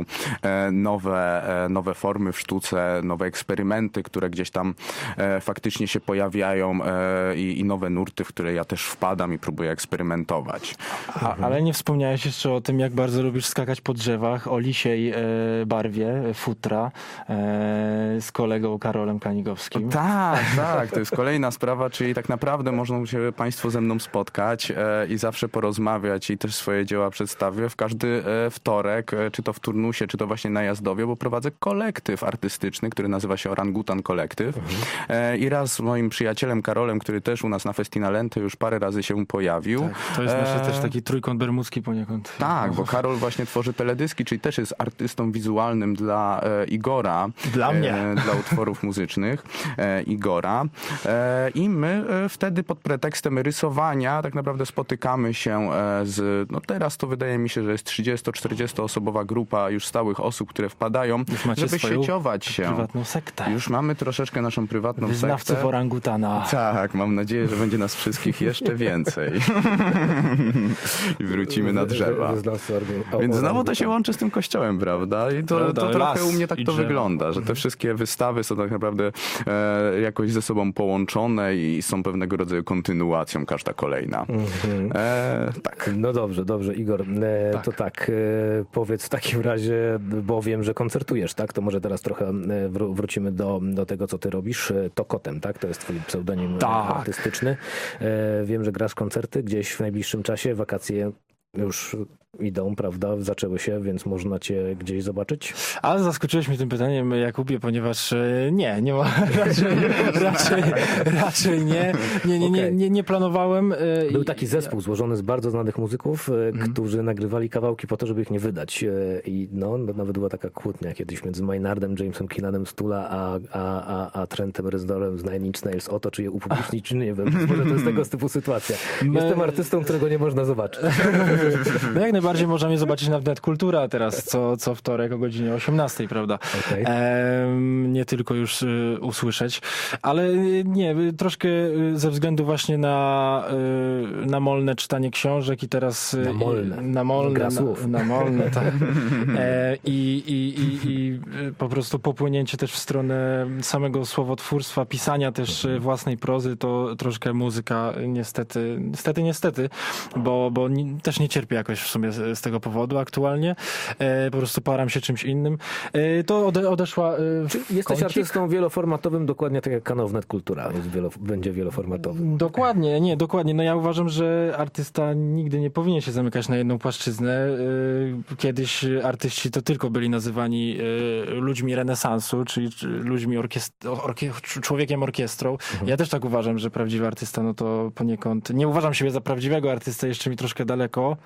nowe, nowe formy w sztuce, nowe eksperymenty, które gdzieś tam faktycznie się pojawiają i, i nowe nurty, w które ja też wpadam i próbuję eksperymentować. A, ale nie wspomniałeś jeszcze o tym, jak bardzo lubisz skakać po drzewach, o lisiej e, barwie e, futra e, z kolegą Karolem Kanigowskim. Tak, tak, to jest kolejna sprawa, czyli tak naprawdę można się Państwo ze mną spotkać e, i zawsze porozmawiać i też swoje dzieła przedstawię w każdy e, wtorek, e, czy to w turnusie, czy to właśnie na Jazdowie, bo prowadzę kolektyw artystyczny, który nazywa się Orangutan Kolektyw. Mhm. E, I raz z moim przyjacielem Karolem, który też u nas na Festinalente już parę razy się pojawił. Tak, to jest nasz e, też taki trójkąt bermudzki poniekąd. Tak, bo Karol właśnie tworzy teledyski, czyli też jest artystą wizualnym dla e, Igora. Dla mnie. E, dla utworów muzycznych e, Igora. E, I my e, wtedy pod pretekstem rysowania tak naprawdę spotykamy się e, z, no teraz to wydaje mi się, że jest trzydziesto-czterdziesto osobowa grupa już stałych osób, które wpadają, żeby sieciować się. Prywatną sektę. Już mamy troszeczkę naszą prywatną Wyznawców sektę. orangutana. Tak, mam nadzieję, że będzie nas wszystkich jeszcze więcej. I wrócimy na drzewa. Więc znowu to się łączy z tym kościołem, prawda? I to, Prawda, to trochę las u mnie tak i to drzewo. wygląda, że te wszystkie wystawy są tak naprawdę e, jakoś ze sobą połączone i są pewnego rodzaju kontynuacją, każda kolejna. Mhm. E, tak. No dobrze, dobrze, Igor. E, Tak. To tak, e, powiedz w takim razie, bo wiem, że koncertujesz, tak? To może teraz trochę e, wró- wrócimy do, do tego, co ty robisz. E, To Kotem, tak? To jest twój pseudonim Tak. artystyczny. E, Wiem, że grasz koncerty gdzieś w najbliższym czasie, wakacje już idą, prawda? Zaczęły się, więc można cię gdzieś zobaczyć? Ale zaskoczyłeś mnie tym pytaniem, Jakubie, ponieważ e, nie, nie ma, raczej, raczej, raczej nie. Nie, nie, nie, Okej. nie, nie planowałem. e, Był i- taki zespół złożony z bardzo znanych muzyków, e, którzy nagrywali kawałki po to, żeby ich nie wydać. E, I no, no, nawet była taka kłótnia kiedyś między Maynardem, Jamesem Kinnanem z Tula, a, a, a, a Trentem Reznorem z Nine Inch Nails o to, czy je upublicznić, czy nie wiem. Może to jest tego typu sytuacja. My- Jestem artystą, którego nie można zobaczyć. No jak najbardziej można mnie zobaczyć na Wnet Kultura teraz co, co wtorek o godzinie osiemnastej, prawda? Okej. Em, nie tylko już y, usłyszeć, ale y, nie, y, troszkę y, ze względu właśnie na y, namolne czytanie książek i teraz... y, Namolne. i- namolne Gra na, słów. namolne, tak. E, i, i, i, I y, po prostu popłynięcie też w stronę samego słowotwórstwa, pisania też y, własnej prozy, to troszkę muzyka y, niestety, niestety, niestety, bo, bo ni, też nie cierpię jakoś w sumie z tego powodu aktualnie. E, po prostu param się czymś innym. E, to ode, odeszła... E, Jesteś kącik. artystą wieloformatowym, dokładnie tak jak Kanał Wnet Kultura jest wielo, będzie wieloformatowy. Dokładnie, nie, dokładnie. No ja uważam, że artysta nigdy nie powinien się zamykać na jedną płaszczyznę. E, Kiedyś artyści to tylko byli nazywani e, ludźmi renesansu, czyli ludźmi orkiest- orkie- człowiekiem orkiestrą. Mhm. Ja też tak uważam, że prawdziwy artysta, no to poniekąd... Nie uważam siebie za prawdziwego artystę, jeszcze mi troszkę daleko,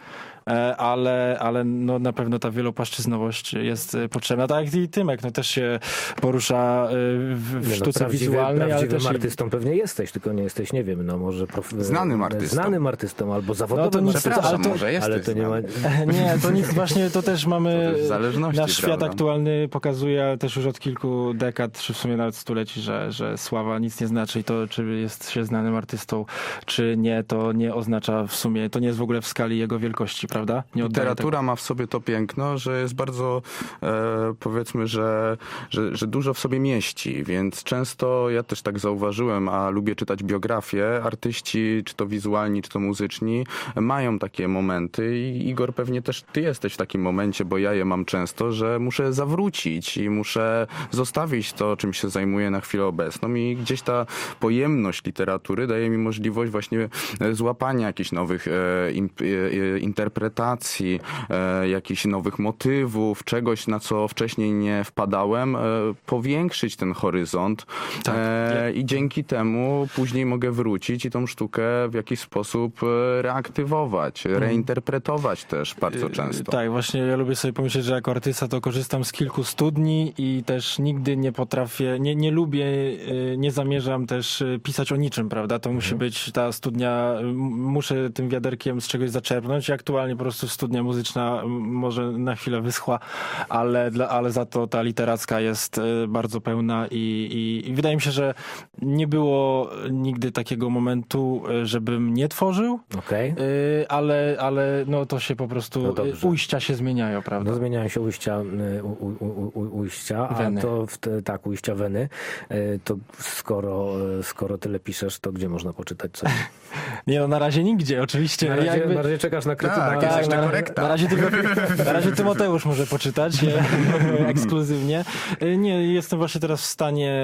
ale, ale no na pewno ta wielopłaszczyznowość jest potrzebna. Tak jak i Tymek, no też się porusza w, w nie, sztuce no, wizualnej. Prawdziwym ale też artystą i... pewnie jesteś, tylko nie jesteś, nie wiem, no może... Prof... Znanym artystą. Znanym artystą albo zawodowym no artystą. Przepraszam, ale to, może jesteś ale to nie ma... Nie, to nic, właśnie to też mamy... To też w zależności, nasz świat prawda? aktualny pokazuje, ale też już od kilku dekad, czy w sumie nawet stuleci, że, że sława nic nie znaczy i to, czy jest się znanym artystą, czy nie, to nie oznacza w sumie, to nie jest w ogóle w skali jego wielkości, prawda? Nie Literatura ma w sobie to piękno, że jest bardzo, e, powiedzmy, że, że, że dużo w sobie mieści, więc często ja też tak zauważyłem, a lubię czytać biografie, artyści, czy to wizualni, czy to muzyczni, mają takie momenty i Igor, pewnie też ty jesteś w takim momencie, bo ja je mam często, że muszę zawrócić i muszę zostawić to, czym się zajmuję na chwilę obecną i gdzieś ta pojemność literatury daje mi możliwość właśnie złapania jakichś nowych e, in, e, interpretacji, e, jakichś nowych motywów, czegoś, na co wcześniej nie wpadałem, e, powiększyć ten horyzont tak. e, i dzięki temu później mogę wrócić i tą sztukę w jakiś sposób reaktywować, reinterpretować też bardzo często. Tak, właśnie ja lubię sobie pomyśleć, że jako artysta to korzystam z kilku studni i też nigdy nie potrafię, nie, nie lubię, nie zamierzam też pisać o niczym, prawda? To musi być ta studnia, muszę tym wiaderkiem z czegoś zaczerpnąć. Aktualnie po prostu studnia muzyczna może na chwilę wyschła, ale, dla, ale za to ta literacka jest bardzo pełna i, i, i wydaje mi się, że nie było nigdy takiego momentu, żebym nie tworzył, okay. ale, ale no to się po prostu, no ujścia się zmieniają, prawda? No zmieniają się ujścia, u, u, u, ujścia a weny. to w te, tak, ujścia weny, to skoro, skoro tyle piszesz, to gdzie można poczytać coś? Nie no, na razie nigdzie, oczywiście. Na razie, jakby... na razie czekasz na krytykę. Tak, tak, na, na, na, razie tylko, na razie Tymoteusz może poczytać ekskluzywnie. Nie, jestem właśnie teraz w stanie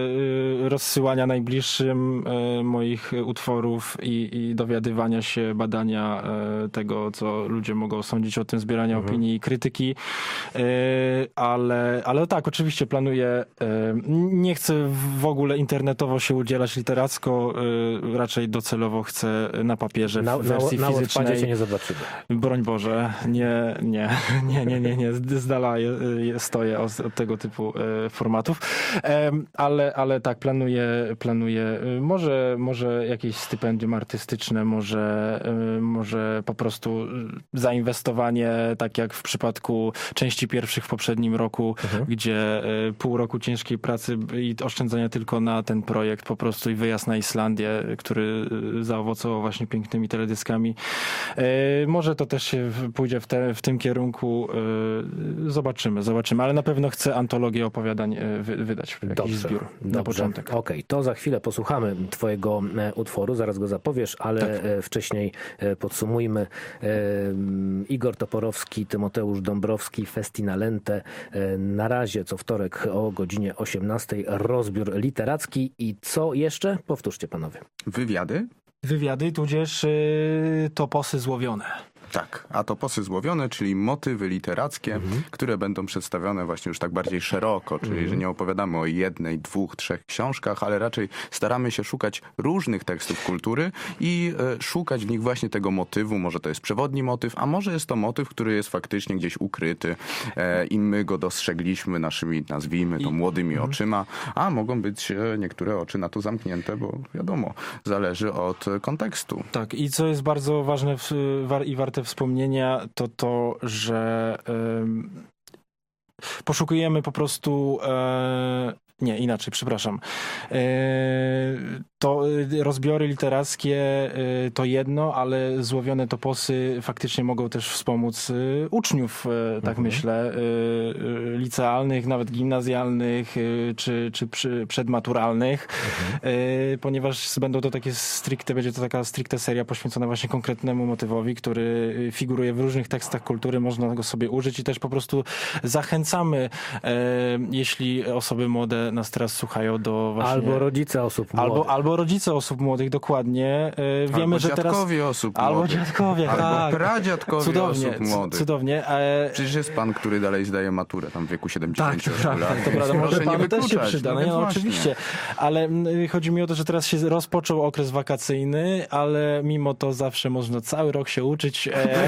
rozsyłania najbliższym moich utworów i, i dowiadywania się, badania tego, co ludzie mogą sądzić o tym, zbierania mhm. opinii i krytyki. Ale, ale tak, oczywiście planuję, nie chcę w ogóle internetowo się udzielać literacko, raczej docelowo chcę na papierze, w na, wersji na, fizycznej. Na cię nie zobaczymy. Broń Boże, nie, nie, nie, nie, nie, nie. z dala je, je stoję od, od tego typu e, formatów, e, ale, ale tak, planuję, planuję może, może jakieś stypendium artystyczne, może, e, może po prostu zainwestowanie, tak jak w przypadku części pierwszych w poprzednim roku, mhm. gdzie e, pół roku ciężkiej pracy i oszczędzania tylko na ten projekt po prostu i wyjazd na Islandię, który zaowocował właśnie pięknymi teledyskami. E, może to też się pójdzie w, te, w tym kierunku. E, zobaczymy, zobaczymy, ale na pewno chcę antologię opowiadań wy, wydać, jakiś dobrze, zbiór dobrze. na początek. Okej, okay, to za chwilę posłuchamy twojego utworu, zaraz go zapowiesz, ale tak. wcześniej podsumujmy. Igor Toporowski, Tymoteusz Dąbrowski, Festina Lente. Na razie co wtorek o godzinie osiemnastej rozbiór literacki i co jeszcze? Powtórzcie panowie. Wywiady? Wywiady, tudzież yy, toposy złowione. Tak, a toposy złowione, czyli motywy literackie, mhm. które będą przedstawione właśnie już tak bardziej szeroko, czyli mhm. że nie opowiadamy o jednej, dwóch, trzech książkach, ale raczej staramy się szukać różnych tekstów kultury i e, szukać w nich właśnie tego motywu. Może to jest przewodni motyw, a może jest to motyw, który jest faktycznie gdzieś ukryty e, i my go dostrzegliśmy naszymi, nazwijmy to, młodymi mhm. oczyma, a mogą być e, niektóre oczy na to zamknięte, bo wiadomo, zależy od kontekstu. Tak, i co jest bardzo ważne w, war, i warte wspomnienia, to to, że y, poszukujemy po prostu y, Nie, inaczej, przepraszam. To rozbiory literackie to jedno, ale złowione toposy faktycznie mogą też wspomóc uczniów, tak mhm. myślę, licealnych, nawet gimnazjalnych, czy, czy przedmaturalnych, mhm. ponieważ będą to takie stricte, będzie to taka stricte seria poświęcona właśnie konkretnemu motywowi, który figuruje w różnych tekstach kultury, można go sobie użyć i też po prostu zachęcamy, jeśli osoby młode nas teraz słuchają do właśnie... Albo rodzice osób młodych. Albo, albo rodzice osób młodych, dokładnie. Wiemy, albo że teraz... dziadkowie osób albo młodych. Dziadkowie, albo tak. pradziadkowie cudownie, osób młodych. Cudownie. E... Przecież jest pan, który dalej zdaje maturę, tam w wieku siedemdziesięciu tak, lat. Tak, to prawda. Może panu też się przyda. No, no, no oczywiście. Ale chodzi mi o to, że teraz się rozpoczął okres wakacyjny, ale mimo to zawsze można cały rok się uczyć e...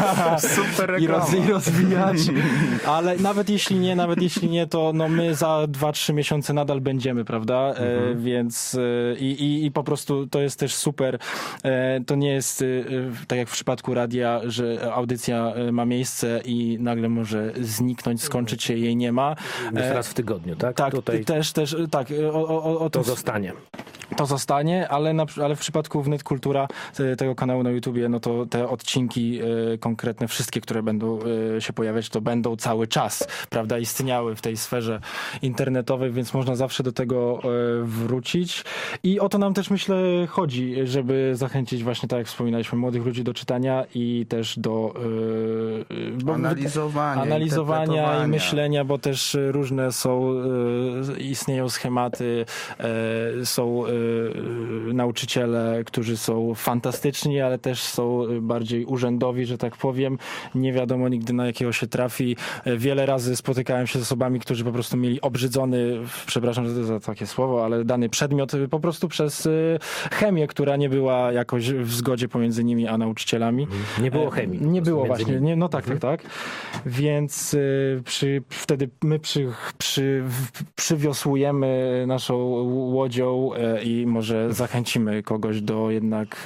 Super i, roz, i rozwijać. Ale nawet jeśli nie, nawet jeśli nie, to no my za dwa, trzy miesiące nadal będziemy, prawda? Mhm. E, więc e, i, i po prostu to jest też super. E, to nie jest e, tak jak w przypadku radia, że audycja ma miejsce i nagle może zniknąć, skończyć się, jej nie ma. Jest raz w tygodniu, tak? Tak, Tutaj też, też, tak. O, o, o to to zostanie. To zostanie, ale, na, ale w przypadku Wnet Kultura, tego kanału na YouTubie, no to te odcinki e, konkretne, wszystkie, które będą e, się pojawiać, to będą cały czas, prawda, istniały w tej sferze internetowej, więc można zawsze do tego e, wrócić. I o to nam też, myślę, chodzi, żeby zachęcić właśnie, tak jak wspominaliśmy, młodych ludzi do czytania i też do e, analizowania, analizowania i myślenia, bo też różne są, e, istnieją schematy, e, są e, nauczyciele, którzy są fantastyczni, ale też są bardziej urzędowi, że tak powiem. Nie wiadomo nigdy, na jakiego się trafi. Wiele razy spotykałem się z osobami, którzy po prostu mieli obrzydzony, przepraszam za takie słowo, ale dany przedmiot po prostu przez chemię, która nie była jakoś w zgodzie pomiędzy nimi a nauczycielami. Nie było chemii. Nie było właśnie. Nie, no tak, tak, tak. Więc przy, wtedy my przy, przy, przywiosłujemy naszą łodzią i może zachęcimy kogoś do jednak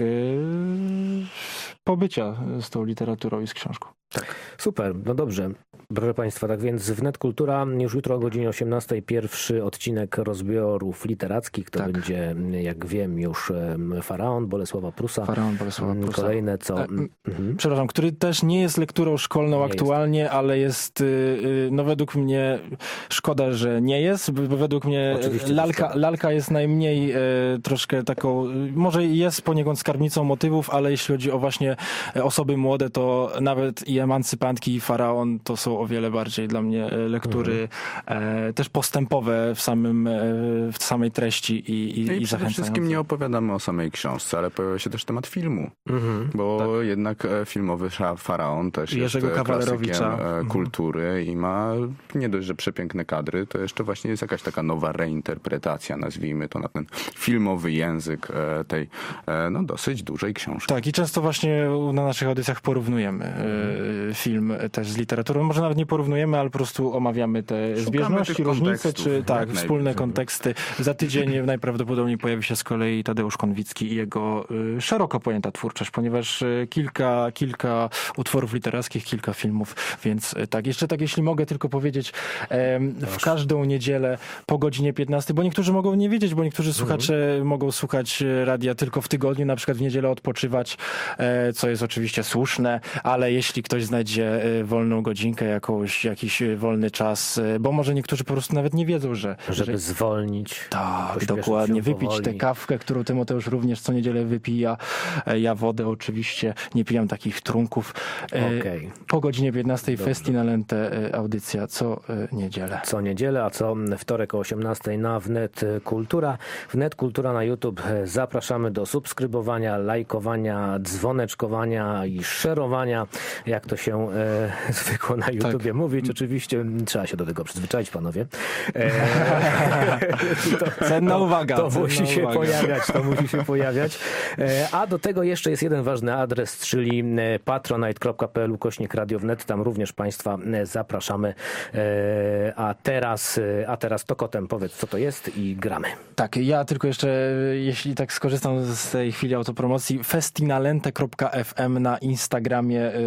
yy, pobycia z tą literaturą i z książką. Tak. Super, no dobrze. Proszę Państwa, tak więc Wnet Kultura już jutro o godzinie osiemnastej pierwszy odcinek rozbiorów literackich. To tak. będzie, jak wiem, już Faraon Bolesława Prusa. Faraon Bolesława Prusa. Kolejne co... E, mhm. Przepraszam, który też nie jest lekturą szkolną nie aktualnie, jest. ale jest, no według mnie, szkoda, że nie jest, bo według mnie lalka, lalka jest najmniej e, troszkę taką, może jest poniekąd skarbnicą motywów, ale jeśli chodzi o właśnie osoby młode, to nawet i Emancypantki i Faraon to są o wiele bardziej dla mnie lektury mhm. e, też postępowe w samym e, w samej treści i, i, no i, i przede wszystkim nie opowiadamy o samej książce, ale pojawia się też temat filmu, mhm. bo tak. jednak filmowy Faraon też Jerzego jest Kawalerowicza klasykiem kultury mhm. i ma nie dość, że przepiękne kadry, to jeszcze właśnie jest jakaś taka nowa reinterpretacja, nazwijmy to, na ten filmowy język tej no, dosyć dużej książki. Tak, i często właśnie na naszych audycjach porównujemy mhm. film też z literaturą. Może nawet nie porównujemy, ale po prostu omawiamy te Szukamy zbieżności, różnice, czy tak, wspólne konteksty. Za tydzień najprawdopodobniej pojawi się z kolei Tadeusz Konwicki i jego y, szeroko pojęta twórczość, ponieważ y, kilka, kilka utworów literackich, kilka filmów, więc y, tak. Jeszcze tak, jeśli mogę tylko powiedzieć, y, w każdą niedzielę po godzinie piętnastej, bo niektórzy mogą nie wiedzieć, bo niektórzy słuchacze mhm. mogą słuchać radia tylko w tygodniu, na przykład w niedzielę odpoczywać, y, co jest oczywiście słuszne, ale jeśli ktoś znajdzie y, wolną godzinkę, jakąś, jakiś wolny czas, bo może niektórzy po prostu nawet nie wiedzą, że... Żeby że... zwolnić. Tak, dokładnie. Wypić tę kawkę, którą Tymoteusz również co niedzielę wypija. Ja wodę oczywiście, nie pijam takich trunków. Okay. Po godzinie piętnastej Festinalente audycja co niedzielę. Co niedzielę, a co wtorek o osiemnastej na Wnet Kultura. Wnet Kultura na YouTube. Zapraszamy do subskrybowania, lajkowania, dzwoneczkowania i szerowania, jak to się e, zwykło na YouTubie tak. mówić. Oczywiście trzeba się do tego przyzwyczaić, panowie. E, to, Cenna uwaga. To, to cenna musi się uwaga. pojawiać, to musi się pojawiać. E, a do tego jeszcze jest jeden ważny adres, czyli patronite kropka p l ukośnik Radio Wnet. Tam również Państwa zapraszamy. E, a teraz, a teraz to kotem powiedz, co to jest i gramy. Tak, ja tylko jeszcze, jeśli tak skorzystam z tej chwili autopromocji, festinalente kropka f m na Instagramie. Zachęcam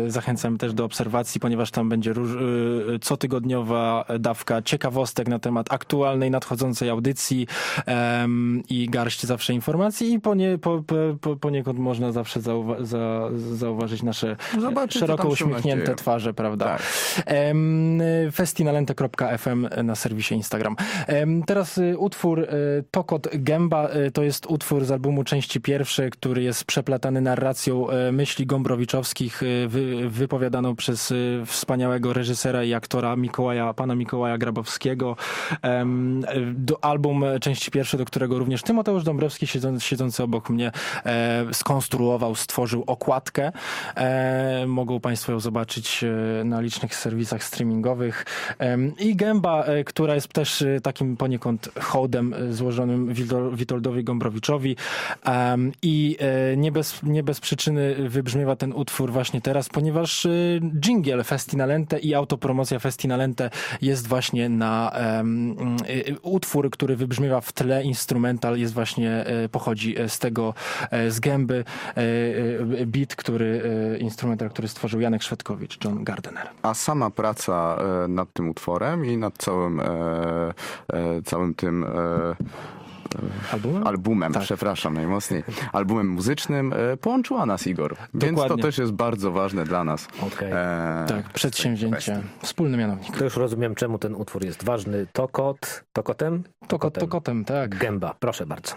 zachęcamy też do obserwacji, ponieważ tam będzie róż, cotygodniowa dawka ciekawostek na temat aktualnej, nadchodzącej audycji um, i garść zawsze informacji i ponie, po, po, poniekąd można zawsze zauwa- za, zauważyć nasze Zobaczycie, szeroko tam się uśmiechnięte nadzieję. twarze, prawda? Tak. Um, festinalente kropka ef em na serwisie Instagram. Um, teraz y, utwór y, Tokot Gęba, y, to jest utwór z albumu części pierwszej, który jest przeplatany narracją y, myśli Gombrowiczowskich, y, wy, wypowiadaną przez y, wspaniałego reżysera i aktora Mikołaja, pana Mikołaja Grabowskiego. Um, do album części pierwszej, do którego również Tymoteusz Dąbrowski, siedzący, siedzący obok mnie, e, skonstruował, stworzył okładkę. E, mogą państwo ją zobaczyć e, na licznych serwisach streamingowych. E, I Gęba, e, która jest też e, takim poniekąd hołdem e, złożonym Witol- Witoldowi Gombrowiczowi. E, I e, nie, bez, nie bez przyczyny wybrzmiewa ten utwór właśnie teraz, ponieważ e, dżingiel Festinalente i autopromocja Festinalente jest właśnie na e, e, utwór, który wybrzmiewa w tle, instrumental jest właśnie, e, pochodzi z tego, e, z Gęby, e, e, beat, który, e, instrumental, który stworzył Janek Szwedkowicz, John Gardner. A sama praca e, nad tym utworem i nad całym, e, e, całym tym e, Albumem? albumem, Tak. przepraszam najmocniej, albumem muzycznym e, połączyła nas, Igor. Więc Dokładnie. to też jest bardzo ważne dla nas. Okej. E, Tak, przedsięwzięcie, wspólny mianownik. To już rozumiem, czemu ten utwór jest ważny. Tokot, Tokotem? Tokot, tokotem, tak. Gęba, proszę bardzo.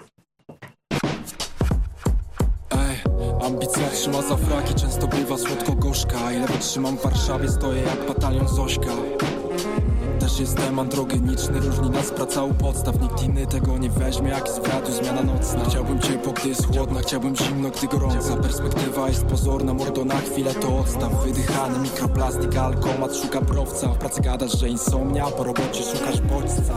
Ej, ambicja trzyma za fraki, często bywa słodko-gorzka. Ile wytrzymam w Warszawie, stoję jak batalion Zośka. Też jestem androgeniczny, różni nas praca u podstaw. Nikt inny tego nie weźmie, jak jest w radiu zmiana nocna. Chciałbym ciepło, gdy jest chłodna, chciałbym zimno, gdy gorąca. Perspektywa jest pozorna, mordo na chwilę to odstaw. Wydychany mikroplastik, alkomat szuka browca. W pracy gadasz, że insomnia, po robocie szukasz bodźca.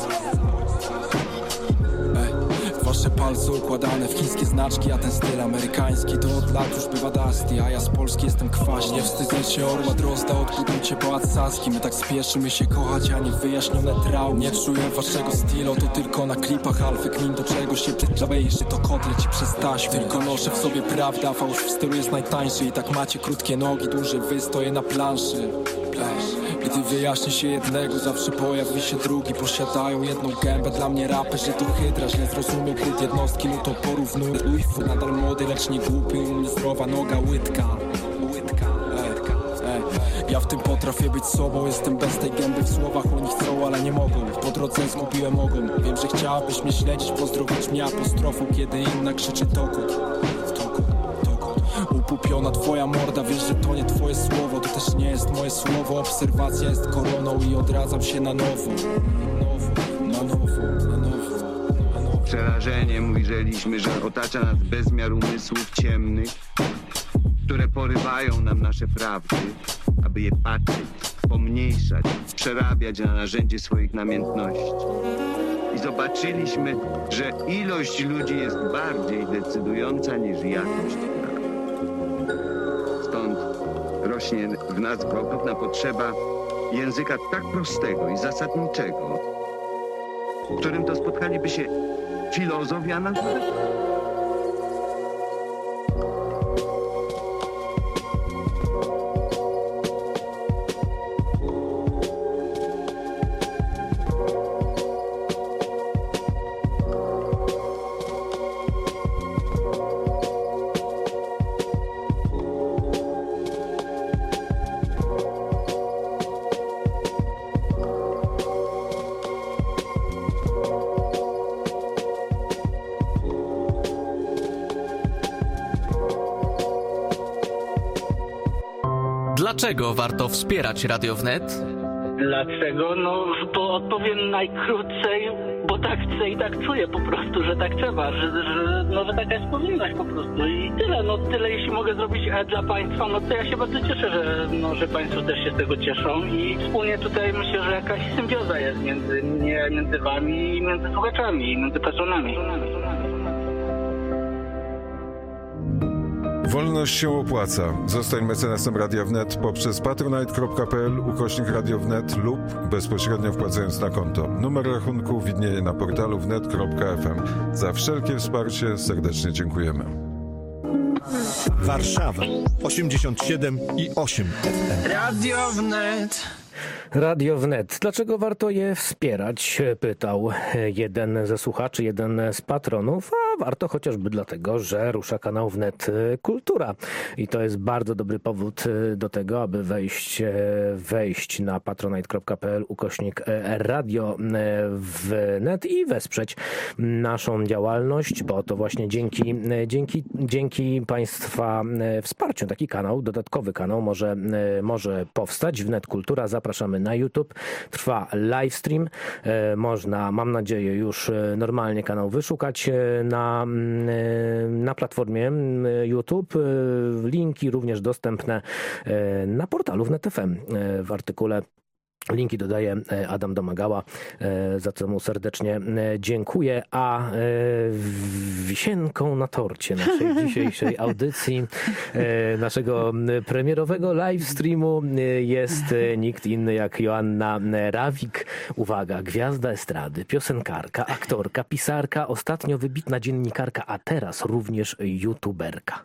Wasze palce układane w chińskie znaczki, a ten styl amerykański to od lat już bywa dusty, a ja z Polski jestem kwaśnie. Nie wstydzę się orła drozda, odbudujcie pałac Saski. My tak spieszymy się kochać, a nie wyjaśnione traumy. Nie czuję waszego stylu, to tylko na klipach alfy kmin. Do czego się przyczajesz, to kot leci przez taśmę. Tylko noszę w sobie prawda, fałsz w stylu jest najtańszy. I tak macie krótkie nogi, dłużej wy stoję na planszy. Gdy wyjaśni się jednego, zawsze pojawi się drugi. Posiadają jedną gębę, dla mnie raperzy to hydra. Źle zrozumiał kult jednostki, lud oporównuje. Ujfu, nadal młody, lecz nie głupi. U mnie zdrowa noga, łydka. Łydka, ej, ej. Ja w tym potrafię być sobą, jestem bez tej gęby w słowach. Oni chcą, ale nie mogą, po drodze zgubiłem ogon. Wiem, że chciałabyś mnie śledzić, pozdrowić mnie apostrofą, kiedy inna krzyczy Tokut. Upupiona twoja morda, wiesz, że to nie twoje słowo. To też nie jest moje słowo. Obserwacja jest koroną i odradzam się na nowo. Na nowo, na nowo. Przerażeniem ujrzeliśmy, że otacza nas bezmiar umysłów ciemnych, które porywają nam nasze prawdy, aby je patrzeć, pomniejszać, przerabiać na narzędzie swoich namiętności. I zobaczyliśmy, że ilość ludzi jest bardziej decydująca niż jakość. Stąd rośnie w nas gwałtowna potrzeba języka tak prostego i zasadniczego, w którym to spotkaliby się filozof i analfabet. Dlaczego warto wspierać Radio Wnet? Dlaczego? No to odpowiem najkrócej, bo tak chcę i tak czuję po prostu, że tak trzeba, że, że, no, że taka jest powinność po prostu i tyle, no tyle jeśli mogę zrobić dla Państwa, no to ja się bardzo cieszę, że, no, że Państwo też się z tego cieszą i wspólnie tutaj myślę, że jakaś symbioza jest między mnie, między Wami i między słuchaczami, i między patronami. Wolność się opłaca. Zostań mecenasem Radia Wnet poprzez patronite kropka p l ukośnik Radio Wnet lub bezpośrednio wpłacając na konto. Numer rachunku widnieje na portalu wnet kropka f m. Za wszelkie wsparcie serdecznie dziękujemy. Warszawa osiemdziesiąt siedem i osiem F M. Radio Wnet. Radio Wnet. Dlaczego warto je wspierać? Pytał jeden ze słuchaczy, jeden z patronów, a warto chociażby dlatego, że rusza kanał Wnet Kultura. I to jest bardzo dobry powód do tego, aby wejść, wejść na patronite.pl ukośnik Radio Wnet i wesprzeć naszą działalność, bo to właśnie dzięki, dzięki, dzięki Państwa wsparciu taki kanał, dodatkowy kanał może, może powstać. Wnet Kultura, zapraszamy na YouTube. Trwa livestream. Można, mam nadzieję, już normalnie kanał wyszukać na, na platformie YouTube. Linki również dostępne na portalu Wnet kropka F M w artykule. Linki dodaje Adam Domagała, za co mu serdecznie dziękuję. A wisienką na torcie naszej dzisiejszej audycji, naszego premierowego live streamu jest nikt inny jak Joanna Rawik. Uwaga, gwiazda estrady, piosenkarka, aktorka, pisarka, ostatnio wybitna dziennikarka, a teraz również youtuberka.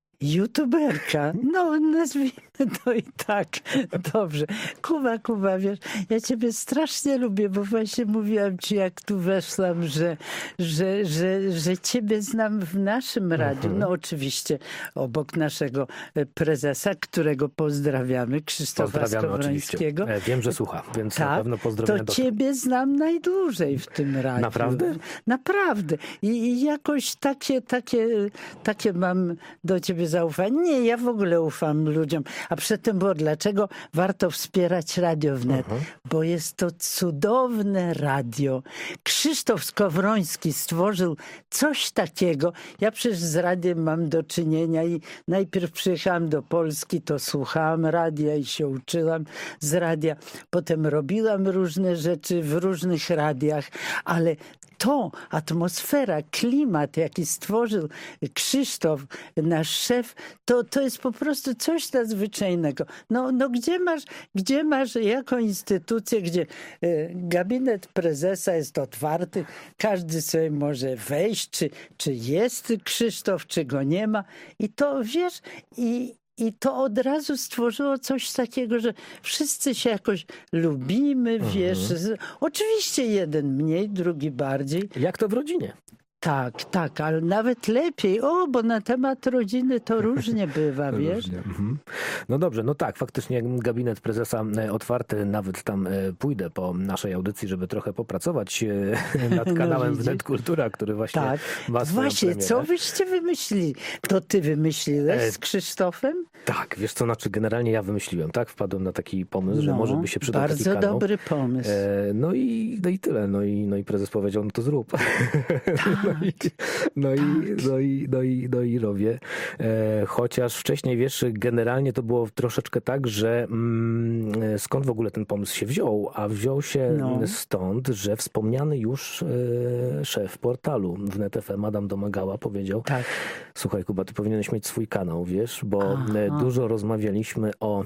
YouTuberka, no nazwijmy to i tak, dobrze. Kuba, Kuba, wiesz, ja ciebie strasznie lubię, bo właśnie mówiłam ci, jak tu weszłam, że, że, że, że ciebie znam w naszym radiu, no oczywiście obok naszego prezesa, którego pozdrawiamy, Krzysztofa Skowrońskiego. Oczywiście. Wiem, że słucha, więc tak, na pewno pozdrowienia. To ciebie znam najdłużej w tym radiu. Naprawdę? Naprawdę. I, i jakoś takie, takie, takie mam do ciebie zaufanie. Nie, ja w ogóle ufam ludziom. A przedtem było, dlaczego warto wspierać Radio Wnet? Uh-huh. Bo jest to cudowne radio. Krzysztof Skowroński stworzył coś takiego. Ja przecież z radiem mam do czynienia i najpierw przyjechałam do Polski, to słuchałam radia i się uczyłam z radia. Potem robiłam różne rzeczy w różnych radiach, ale to, atmosfera, klimat, jaki stworzył Krzysztof, nasz szef, to, to jest po prostu coś nadzwyczajnego. No, no gdzie masz, gdzie masz jaką instytucję, gdzie e, gabinet prezesa jest otwarty, każdy sobie może wejść, czy, czy jest Krzysztof, czy go nie ma. I to, wiesz, i I to od razu stworzyło coś takiego, że wszyscy się jakoś lubimy, mhm. wiesz. Oczywiście jeden mniej, drugi bardziej. Jak to w rodzinie? Tak, tak, ale nawet lepiej. O, bo na temat rodziny to różnie bywa, wiesz? Różnie. Mhm. No dobrze, no tak, faktycznie gabinet prezesa otwarty, nawet tam pójdę po naszej audycji, żeby trochę popracować nad kanałem no, Wnet Kultura, który właśnie tak. ma swoją Właśnie, premierę. co wyście wymyślili? To ty wymyśliłeś z Krzysztofem? Tak, wiesz co, znaczy generalnie ja wymyśliłem, tak? Wpadłem na taki pomysł, no, że może by się przydał bardzo taki kanał. Bardzo dobry pomysł. E, no, i, no i tyle. No i, no i prezes powiedział, no to zrób. Tak. No i, no i, no i, no i robię. E, chociaż wcześniej, wiesz, generalnie to było troszeczkę tak, że mm, skąd w ogóle ten pomysł się wziął? A wziął się no. stąd, że wspomniany już e, szef portalu Wnet kropka F M, Adam Domagała, powiedział, tak. Słuchaj Kuba, ty powinieneś mieć swój kanał, wiesz, bo Aha. dużo rozmawialiśmy o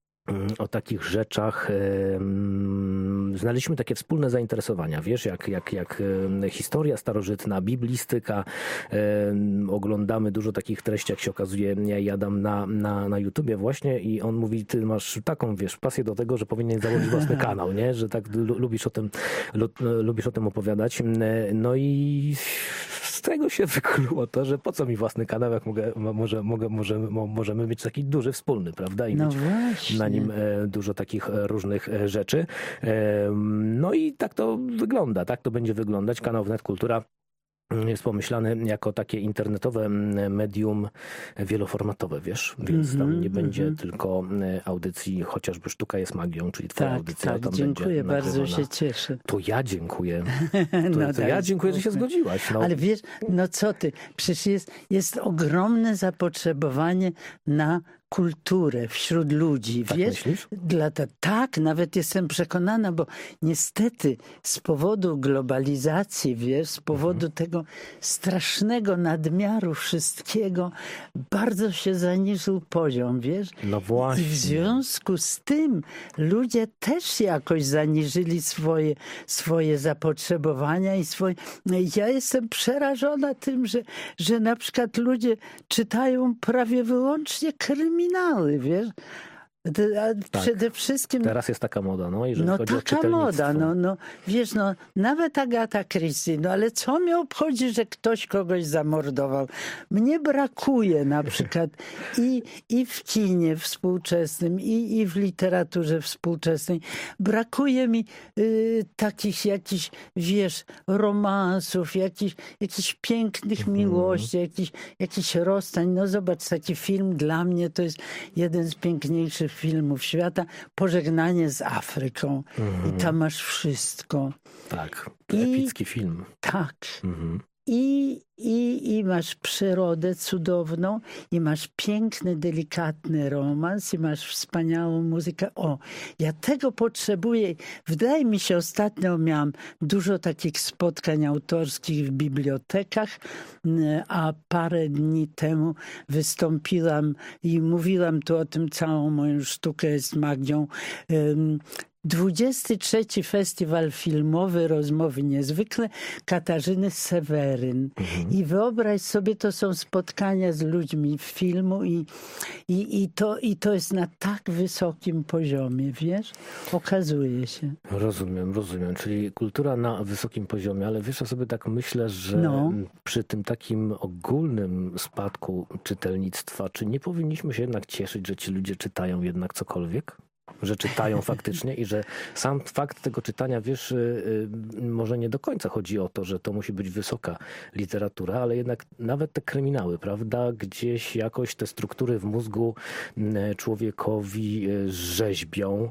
o takich rzeczach. Znaleźliśmy takie wspólne zainteresowania, wiesz, jak, jak, jak historia starożytna, biblistyka. Oglądamy dużo takich treści, jak się okazuje, ja jadam na, na, na YouTubie właśnie i on mówi, ty masz taką, wiesz, pasję do tego, że powinien założyć własny kanał, nie? Że tak lubisz o tym, lubisz o tym opowiadać. No i z tego się wykluło to, że po co mi własny kanał, jak mogę, może, mogę, możemy, możemy mieć taki duży wspólny, prawda? I no mieć właśnie. na nim dużo takich różnych rzeczy. No i tak to wygląda, tak to będzie wyglądać. Kanał Wnet Kultura jest pomyślany jako takie internetowe medium wieloformatowe, wiesz, więc mm-hmm, tam nie będzie mm-hmm. tylko audycji, chociażby Sztuka jest magią, czyli twoja tak, audycja tak, tam dziękuję, będzie bardzo nagrywana. się cieszę. To ja dziękuję. To, no to ja dziękuję, że się zgodziłaś. No. Ale wiesz, no co ty, przecież jest, jest ogromne zapotrzebowanie na kulturę wśród ludzi. Tak wiesz? myślisz? Dla ta, tak, nawet jestem przekonana, bo niestety z powodu globalizacji, wiesz, z powodu mhm. tego strasznego nadmiaru wszystkiego, bardzo się zaniżył poziom, wiesz? No właśnie. I w związku z tym ludzie też jakoś zaniżyli swoje, swoje zapotrzebowania i swoje... Ja jestem przerażona tym, że, że na przykład ludzie czytają prawie wyłącznie kryminały, wiesz? A tak. Przede wszystkim... Teraz jest taka moda, no, jeżeli no chodzi o taka moda, no, no, wiesz, no, nawet Agata Christie, no ale co mnie obchodzi, że ktoś kogoś zamordował? Mnie brakuje na przykład i, i w kinie współczesnym, i, i w literaturze współczesnej. Brakuje mi y, takich jakichś, wiesz, romansów, jakichś, jakichś pięknych mhm. miłości, jakichś, jakichś rozstań. No zobacz, taki film dla mnie to jest jeden z piękniejszych filmów świata, Pożegnanie z Afryką. Mhm. I tam masz wszystko. Tak, epicki I, film. Tak. Mhm. I, i, I masz przyrodę cudowną, i masz piękny, delikatny romans, i masz wspaniałą muzykę. O, ja tego potrzebuję. Wydaje mi się, ostatnio miałam dużo takich spotkań autorskich w bibliotekach, a parę dni temu wystąpiłam i mówiłam tu o tym, całą moją sztukę z Magdzią. dwudziesty trzeci Festiwal Filmowy Rozmowy Niezwykle Katarzyny Seweryn. Mhm. I wyobraź sobie, to są spotkania z ludźmi w filmu i, i, i, to, i to jest na tak wysokim poziomie, wiesz? Okazuje się. Rozumiem, rozumiem. Czyli kultura na wysokim poziomie, ale wiesz, ja sobie tak myślę, że no. przy tym takim ogólnym spadku czytelnictwa, czy nie powinniśmy się jednak cieszyć, że ci ludzie czytają jednak cokolwiek? Że czytają faktycznie i że sam fakt tego czytania, wiesz, może nie do końca chodzi o to, że to musi być wysoka literatura, ale jednak nawet te kryminały, prawda, gdzieś jakoś te struktury w mózgu człowiekowi rzeźbią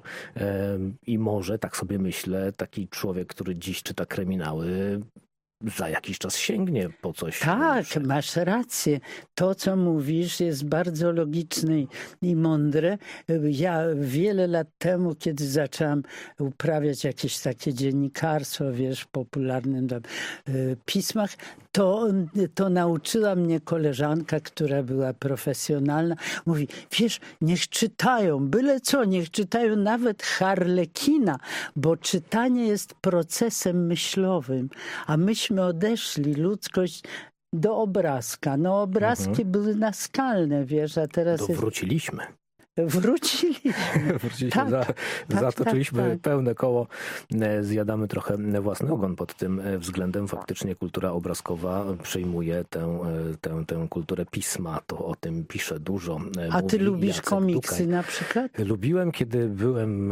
i może, tak sobie myślę, taki człowiek, który dziś czyta kryminały, za jakiś czas sięgnie po coś. Tak, masz rację. To, co mówisz, jest bardzo logiczne i mądre. Ja wiele lat temu, kiedy zaczęłam uprawiać jakieś takie dziennikarstwo, wiesz, w popularnym tam, y, pismach, to, to nauczyła mnie koleżanka, która była profesjonalna. Mówi, wiesz, niech czytają, byle co, niech czytają nawet Harlekina, bo czytanie jest procesem myślowym, a myśmy odeszli, ludzkość, do obrazka. No obrazki mhm. były naskalne, wiesz, a teraz... To wróciliśmy. Wróciliśmy. Wróciliśmy. Tak, za, tak, zatoczyliśmy tak, tak. pełne koło. Zjadamy trochę własny ogon pod tym względem. Faktycznie kultura obrazkowa przejmuje tę, tę, tę kulturę pisma. To o tym pisze dużo. A ty lubisz Jacek komiksy Dukaj. na przykład? Lubiłem, kiedy byłem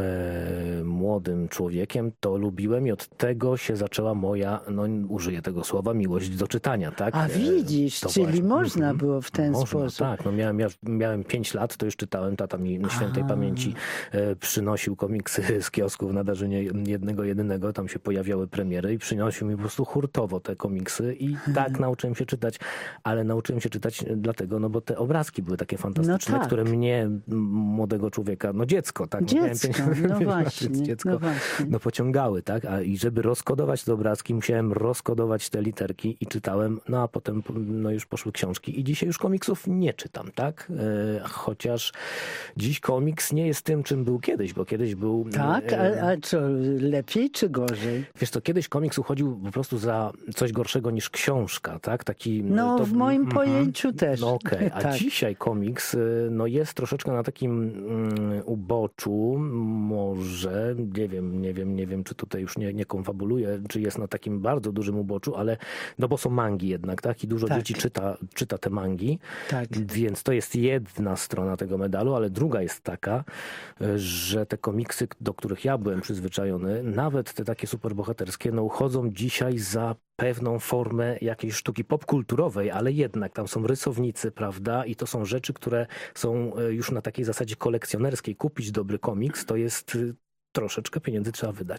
młodym człowiekiem, to lubiłem i od tego się zaczęła moja, no użyję tego słowa, miłość do czytania. Tak? A widzisz, to czyli właśnie. można było w ten można, sposób. Tak, no miałem, ja, miałem pięć lat, to już czytałem, tata mi świętej A. pamięci e, przynosił komiksy z kiosków na Darzynie jednego jedynego, tam się pojawiały premiery i przynosił mi po prostu hurtowo te komiksy i tak nauczyłem się czytać, ale nauczyłem się czytać dlatego, no bo te obrazki były takie fantastyczne, no tak. które mnie, młodego człowieka, no dziecko, tak? Dziecko, no, miałem no właśnie, dziecko, no właśnie. No pociągały, tak? A i żeby rozkodować te obrazki, musiałem rozkodować te literki i czytałem, no a potem no już poszły książki i dzisiaj już komiksów nie czytam, tak? E, chociaż dziś komiks nie jest tym, czym był kiedyś, bo kiedyś był... Tak? A, a co, lepiej czy gorzej? Wiesz co, kiedyś komiks uchodził po prostu za coś gorszego niż książka, tak? Taki... No to, w moim mm, pojęciu też. No okej, okay. A tak. dzisiaj komiks no jest troszeczkę na takim mm, uboczu, może, nie wiem, nie wiem, nie wiem, czy tutaj już nie, nie konfabuluję, czy jest na takim bardzo dużym uboczu, ale no bo są mangi jednak, tak? I dużo tak. dzieci czyta, czyta te mangi, tak. Więc to jest jedna strona tego medalu, ale druga jest taka, że te komiksy, do których ja byłem przyzwyczajony, nawet te takie superbohaterskie, no uchodzą dzisiaj za pewną formę jakiejś sztuki popkulturowej, ale jednak tam są rysownicy, prawda? I to są rzeczy, które są już na takiej zasadzie kolekcjonerskiej. Kupić dobry komiks to jest troszeczkę pieniędzy trzeba wydać.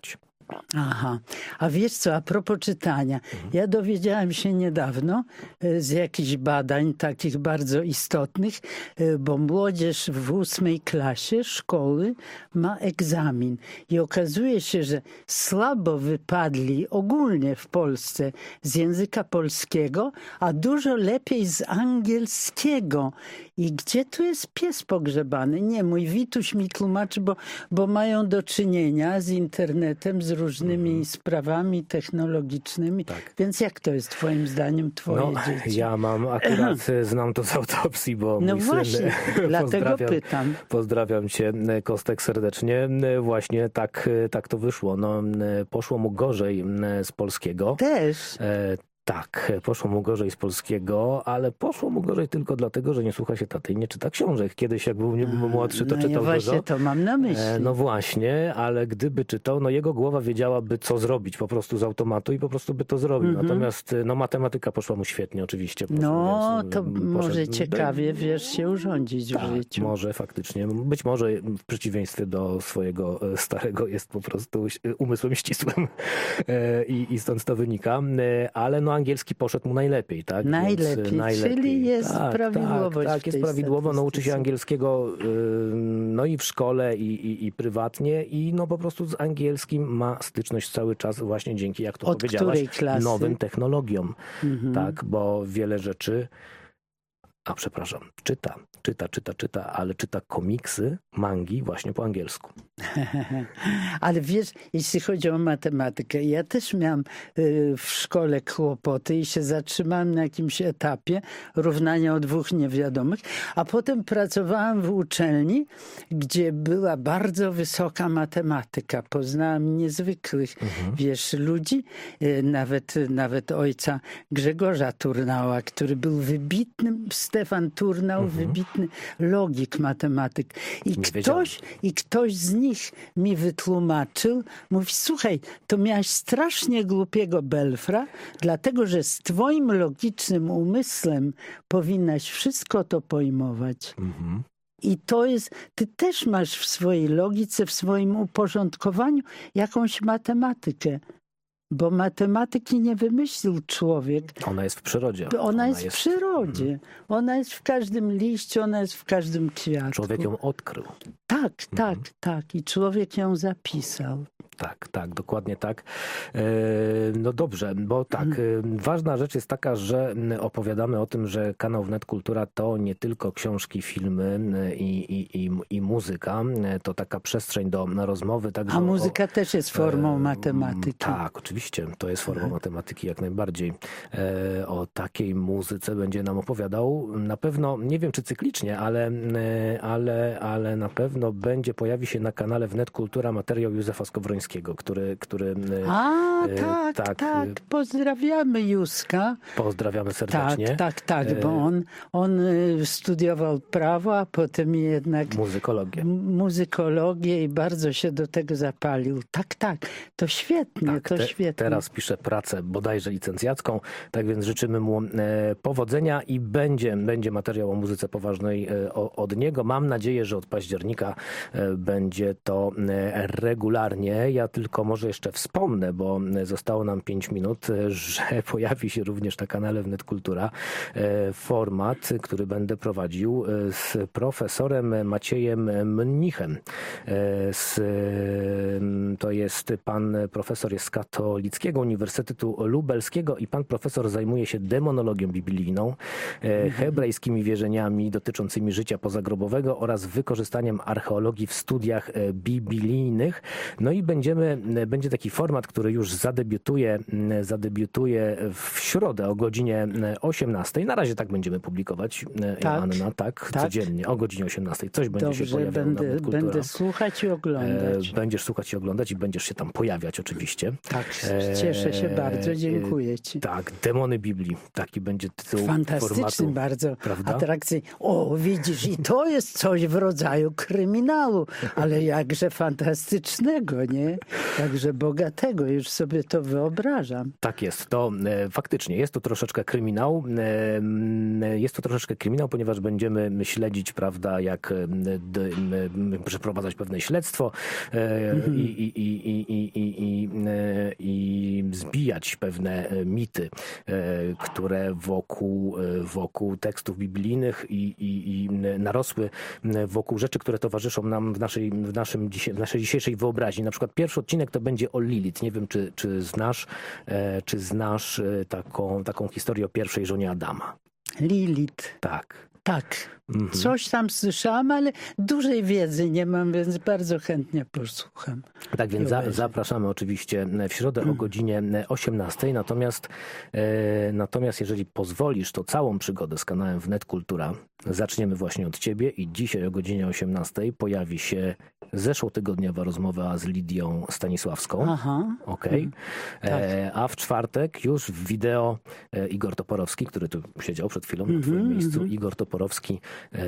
Aha, a wiesz co, a propos czytania, ja dowiedziałam się niedawno e, z jakichś badań takich bardzo istotnych, e, bo młodzież w ósmej klasie szkoły ma egzamin i okazuje się, że słabo wypadli ogólnie w Polsce z języka polskiego, a dużo lepiej z angielskiego. I gdzie tu jest pies pogrzebany? Nie, mój Wituś mi tłumaczy, bo, bo mają do czynienia z internetem, z różnymi mm. sprawami technologicznymi. Tak. Więc jak to jest twoim zdaniem twoje no, dzieci? Ja mam akurat, znam to z autopsji, bo no mój właśnie, syn, dlatego pytam. Pozdrawiam cię, Kostek, serdecznie. Właśnie tak, tak to wyszło. No, poszło mu gorzej z polskiego. Też. E, Tak, poszło mu gorzej z polskiego, ale poszło mu gorzej tylko dlatego, że nie słucha się taty i nie czyta książek. Kiedyś jak był, był młodszy, to no czytał ja właśnie dużo. to mam na myśli. E, no właśnie, ale gdyby czytał, no jego głowa wiedziałaby, co zrobić po prostu z automatu i po prostu by to zrobił. Mm-hmm. Natomiast no matematyka poszła mu świetnie oczywiście. Poszło, no więc, to poszedł, może ciekawie wiesz się urządzić tak, w życiu. Może faktycznie. Być może w przeciwieństwie do swojego starego jest po prostu umysłem ścisłym e, i, i stąd to wynika. E, ale no angielski poszedł mu najlepiej, tak? Najlepiej, Więc, najlepiej. czyli jest tak, prawidłowość. Tak, tak jest prawidłowo. Nauczy się angielskiego no i w szkole, i, i, i prywatnie, i no po prostu z angielskim ma styczność cały czas właśnie dzięki, jak to Od powiedziałaś, której klasy? nowym technologiom. Mhm. Tak, bo wiele rzeczy, a przepraszam, czyta, czyta, czyta, czyta, ale czyta komiksy, mangi właśnie po angielsku. Ale wiesz, jeśli chodzi o matematykę, ja też miałam y, w szkole kłopoty i się zatrzymałam na jakimś etapie równania o dwóch niewiadomych, a potem pracowałam w uczelni, gdzie była bardzo wysoka matematyka. Poznałam niezwykłych, mhm. wiesz, ludzi, y, nawet, nawet ojca Grzegorza Turnała, który był wybitnym, Stefan Turnał, mhm. wybitny logik, matematyk. I ktoś, I ktoś z nich mi wytłumaczył, mówi, słuchaj, to miałeś strasznie głupiego belfra, dlatego, że z twoim logicznym umysłem powinnaś wszystko to pojmować. Mhm. I to jest, ty też masz w swojej logice, w swoim uporządkowaniu jakąś matematykę. Bo matematyki nie wymyślił człowiek. Ona jest w przyrodzie. Ona, ona jest, jest w przyrodzie. Mhm. Ona jest w każdym liściu, ona jest w każdym kwiatku. Człowiek ją odkrył. Tak, tak, mhm. tak. I człowiek ją zapisał. Tak, tak, dokładnie tak. No dobrze, bo tak, ważna rzecz jest taka, że opowiadamy o tym, że kanał Wnet Kultura to nie tylko książki, filmy i, i, i, i muzyka, to taka przestrzeń do rozmowy. Także a muzyka o, też jest formą matematyki. Tak, oczywiście, to jest formą matematyki jak najbardziej. O takiej muzyce będzie nam opowiadał na pewno, nie wiem czy cyklicznie, ale, ale, ale na pewno będzie, pojawi się na kanale Wnet Kultura materiał Józefa Skowrońskiego, który... który A, e, tak, tak, tak. Pozdrawiamy Józka. Pozdrawiamy serdecznie. Tak, tak, tak, bo on, on studiował prawo, a potem jednak... Muzykologię. Muzykologię i bardzo się do tego zapalił. Tak, tak, to świetnie, tak, to te, świetnie. Teraz pisze pracę bodajże licencjacką, tak więc życzymy mu e, powodzenia i będzie, będzie materiał o muzyce poważnej e, o, od niego. Mam nadzieję, że od października e, będzie to e, regularnie. Ja tylko może jeszcze wspomnę, bo zostało nam pięć minut, że pojawi się również na kanale Wnet Kultura format, który będę prowadził z profesorem Maciejem Mnichem. Z, to jest pan profesor jest z Katolickiego Uniwersytetu Lubelskiego i pan profesor zajmuje się demonologią biblijną, hebrajskimi wierzeniami dotyczącymi życia pozagrobowego oraz wykorzystaniem archeologii w studiach biblijnych. No i będziemy, będzie taki format, który już zadebiutuje, zadebiutuje w środę o godzinie osiemnastej. Na razie tak będziemy publikować, tak, Anna, tak, tak, codziennie o godzinie osiemnastej. Coś będzie Dobrze, się pojawiało będę, na Wnet Kultura. Będę słuchać i oglądać. Będziesz słuchać i oglądać i będziesz się tam pojawiać oczywiście. Tak, cieszę się bardzo, dziękuję ci. Tak, Demony Biblii. Taki będzie tytuł fantastyczny formatu, bardzo, prawda? atrakcyjny. O, widzisz, i to jest coś w rodzaju kryminału, ale jakże fantastycznego, nie? nie? Także bogatego, już sobie to wyobrażam. Tak jest, to e, faktycznie jest to troszeczkę kryminał. E, jest to troszeczkę kryminał, ponieważ będziemy śledzić, prawda, jak e, d, e, przeprowadzać pewne śledztwo e, mhm. i, i, i, i, i, i, i, e, i zbijać pewne mity, e, które wokół, e, wokół tekstów biblijnych i, i, i narosły wokół rzeczy, które towarzyszą nam w naszej, w naszym, w naszej dzisiejszej wyobraźni. Na przykład pierwszy odcinek to będzie o Lilith. Nie wiem, czy, czy znasz, e, czy znasz e, taką, taką historię o pierwszej żonie Adama. Lilith. Tak. Tak. Mhm. Coś tam słyszałam, ale dużej wiedzy nie mam, więc bardzo chętnie posłucham. Tak więc za, zapraszamy oczywiście w środę o godzinie osiemnastej. Natomiast, e, natomiast jeżeli pozwolisz, to całą przygodę z kanałem Wnet Kultura zaczniemy właśnie od ciebie i dzisiaj o godzinie osiemnastej pojawi się zeszłotygodniowa rozmowa z Lidią Stanisławską. Aha. Okej. Tak. E, a w czwartek już w wideo e, Igor Toporowski, który tu siedział przed chwilą na twoim Mhm, miejscu. mhm. Igor Toporowski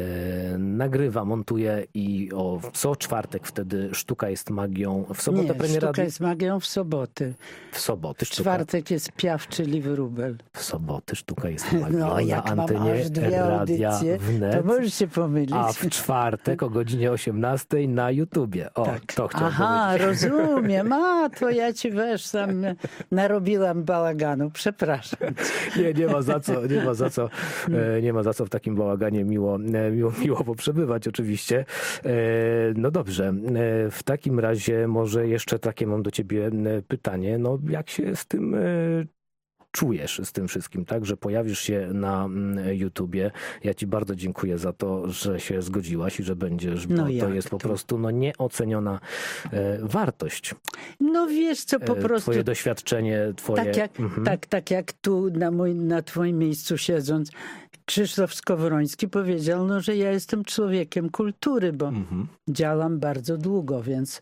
e, nagrywa, montuje i o co czwartek wtedy Sztuka jest magią. W sobotę Nie, premiera... Sztuka jest magią w soboty. W soboty W sztuka. czwartek jest Piaf, czyli wróbel. W soboty Sztuka jest magią No, na jak mam antenie aż dwie Radia audycje, Wnet. to możesz się pomylić. A w czwartek o godzinie osiemnastej na YouTubie. O, Tak. to chciałem Aha, powiedzieć. rozumiem. A, to ja ci wiesz, tam narobiłam bałaganu. Przepraszam. Nie, nie ma za co, nie ma za co, e, nie ma za co w takim bałaganie miło, e, miło, miło poprzebywać oczywiście. E, No dobrze, e, w takim razie może jeszcze takie mam do ciebie e, pytanie, no jak się z tym e, czujesz z tym wszystkim, tak, że pojawisz się na mm, YouTubie. Ja ci bardzo dziękuję za to, że się zgodziłaś i że będziesz, bo No to jak jest po to? prostu no, nieoceniona e, wartość. No wiesz co, po E, prostu... Twoje doświadczenie, twoje... Tak jak, Mhm. tak, tak jak tu na, mój, na twoim miejscu siedząc, Krzysztof Skowroński powiedział, no, że ja jestem człowiekiem kultury, bo Mhm. działam bardzo długo, więc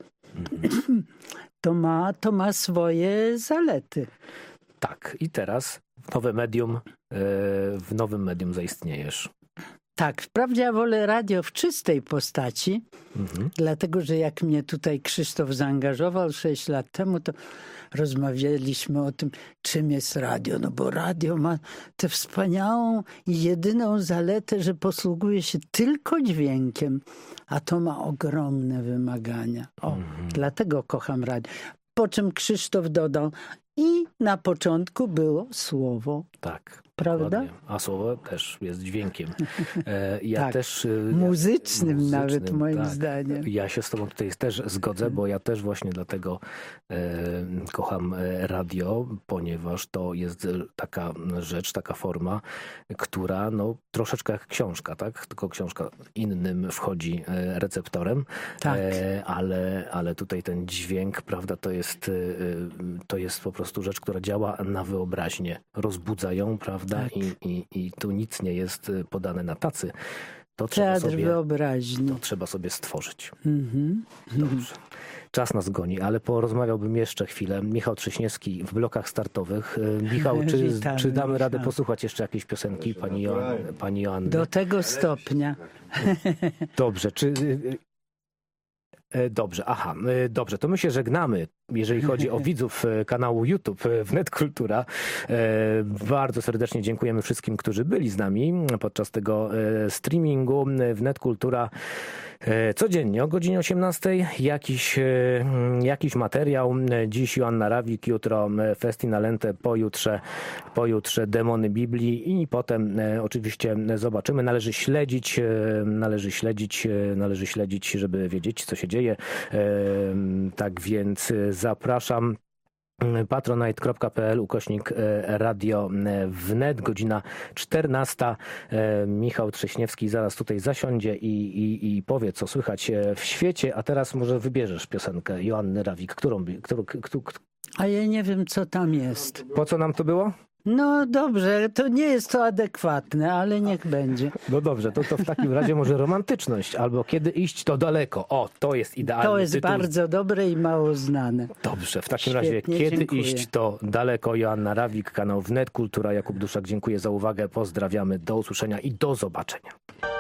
to, ma, to ma swoje zalety. Tak, i teraz nowe medium, e, w nowym medium zaistniejesz. Tak, wprawdzie ja wolę radio w czystej postaci, Mhm. dlatego że jak mnie tutaj Krzysztof zaangażował sześć lat temu, to rozmawialiśmy o tym, czym jest radio. No bo radio ma tę wspaniałą i jedyną zaletę, że posługuje się tylko dźwiękiem, a to ma ogromne wymagania. O, Mhm. dlatego kocham radio. Po czym Krzysztof dodał, i na początku było słowo. Tak. Prawda? Dokładnie. A słowo też jest dźwiękiem. E, ja Tak. też... e, Muzycznym, muzycznym, nawet moim tak. zdaniem. Ja się z tobą tutaj też zgodzę, bo ja też właśnie dlatego e, kocham e, radio, ponieważ to jest e, taka rzecz, taka forma, która no troszeczkę jak książka, tak? Tylko książka innym wchodzi e, receptorem, Tak. e, ale, ale tutaj ten dźwięk, prawda, to jest, e, to jest po prostu rzecz, która działa na wyobraźnię, rozbudza ją, prawda? Tak. I, i, I tu nic nie jest podane na tacy. To trzeba Teatr sobie, wyobraźni. to trzeba sobie stworzyć. Mhm. Dobrze. Czas nas goni, ale porozmawiałbym jeszcze chwilę. Michał Trześniewski w blokach startowych. Michał, czy, Witamy, czy damy radę Michał. posłuchać jeszcze jakiejś piosenki pani, Joan, pani Joanny? Do tego stopnia. Dobrze, czy... e, Dobrze, aha, e, dobrze, to my się żegnamy, jeżeli chodzi o widzów e, kanału YouTube e, Wnet Kultura. E, Bardzo serdecznie dziękujemy wszystkim, którzy byli z nami podczas tego e, streamingu. Wnet Kultura e, codziennie o godzinie osiemnastej jakiś, e, jakiś materiał. Dziś Joanna Rawik, jutro Festin Alente, pojutrze, pojutrze Demony Biblii i potem e, oczywiście zobaczymy. Należy śledzić, e, należy śledzić, e, należy śledzić, żeby wiedzieć, co się dzieje. E, Tak więc zapraszam. patronite kropka pl ukośnik radio wnet, godzina czternasta. Michał Trześniewski zaraz tutaj zasiądzie i, i, i powie, co słychać w świecie. A teraz może wybierzesz piosenkę Joanny Rawik. Którą, którą, którą, A ja nie wiem, co tam jest. po co nam to było? No dobrze, to nie jest to adekwatne, ale niech będzie. No dobrze, to, to w takim razie może romantyczność, albo kiedy iść to daleko. O, to jest idealny To jest tytuł. bardzo dobre i mało znane. Dobrze, w takim Świetnie, razie kiedy dziękuję. iść to daleko. Joanna Rawik, kanał Wnet Kultura, Jakub Duszak, dziękuję za uwagę, pozdrawiamy, do usłyszenia i do zobaczenia.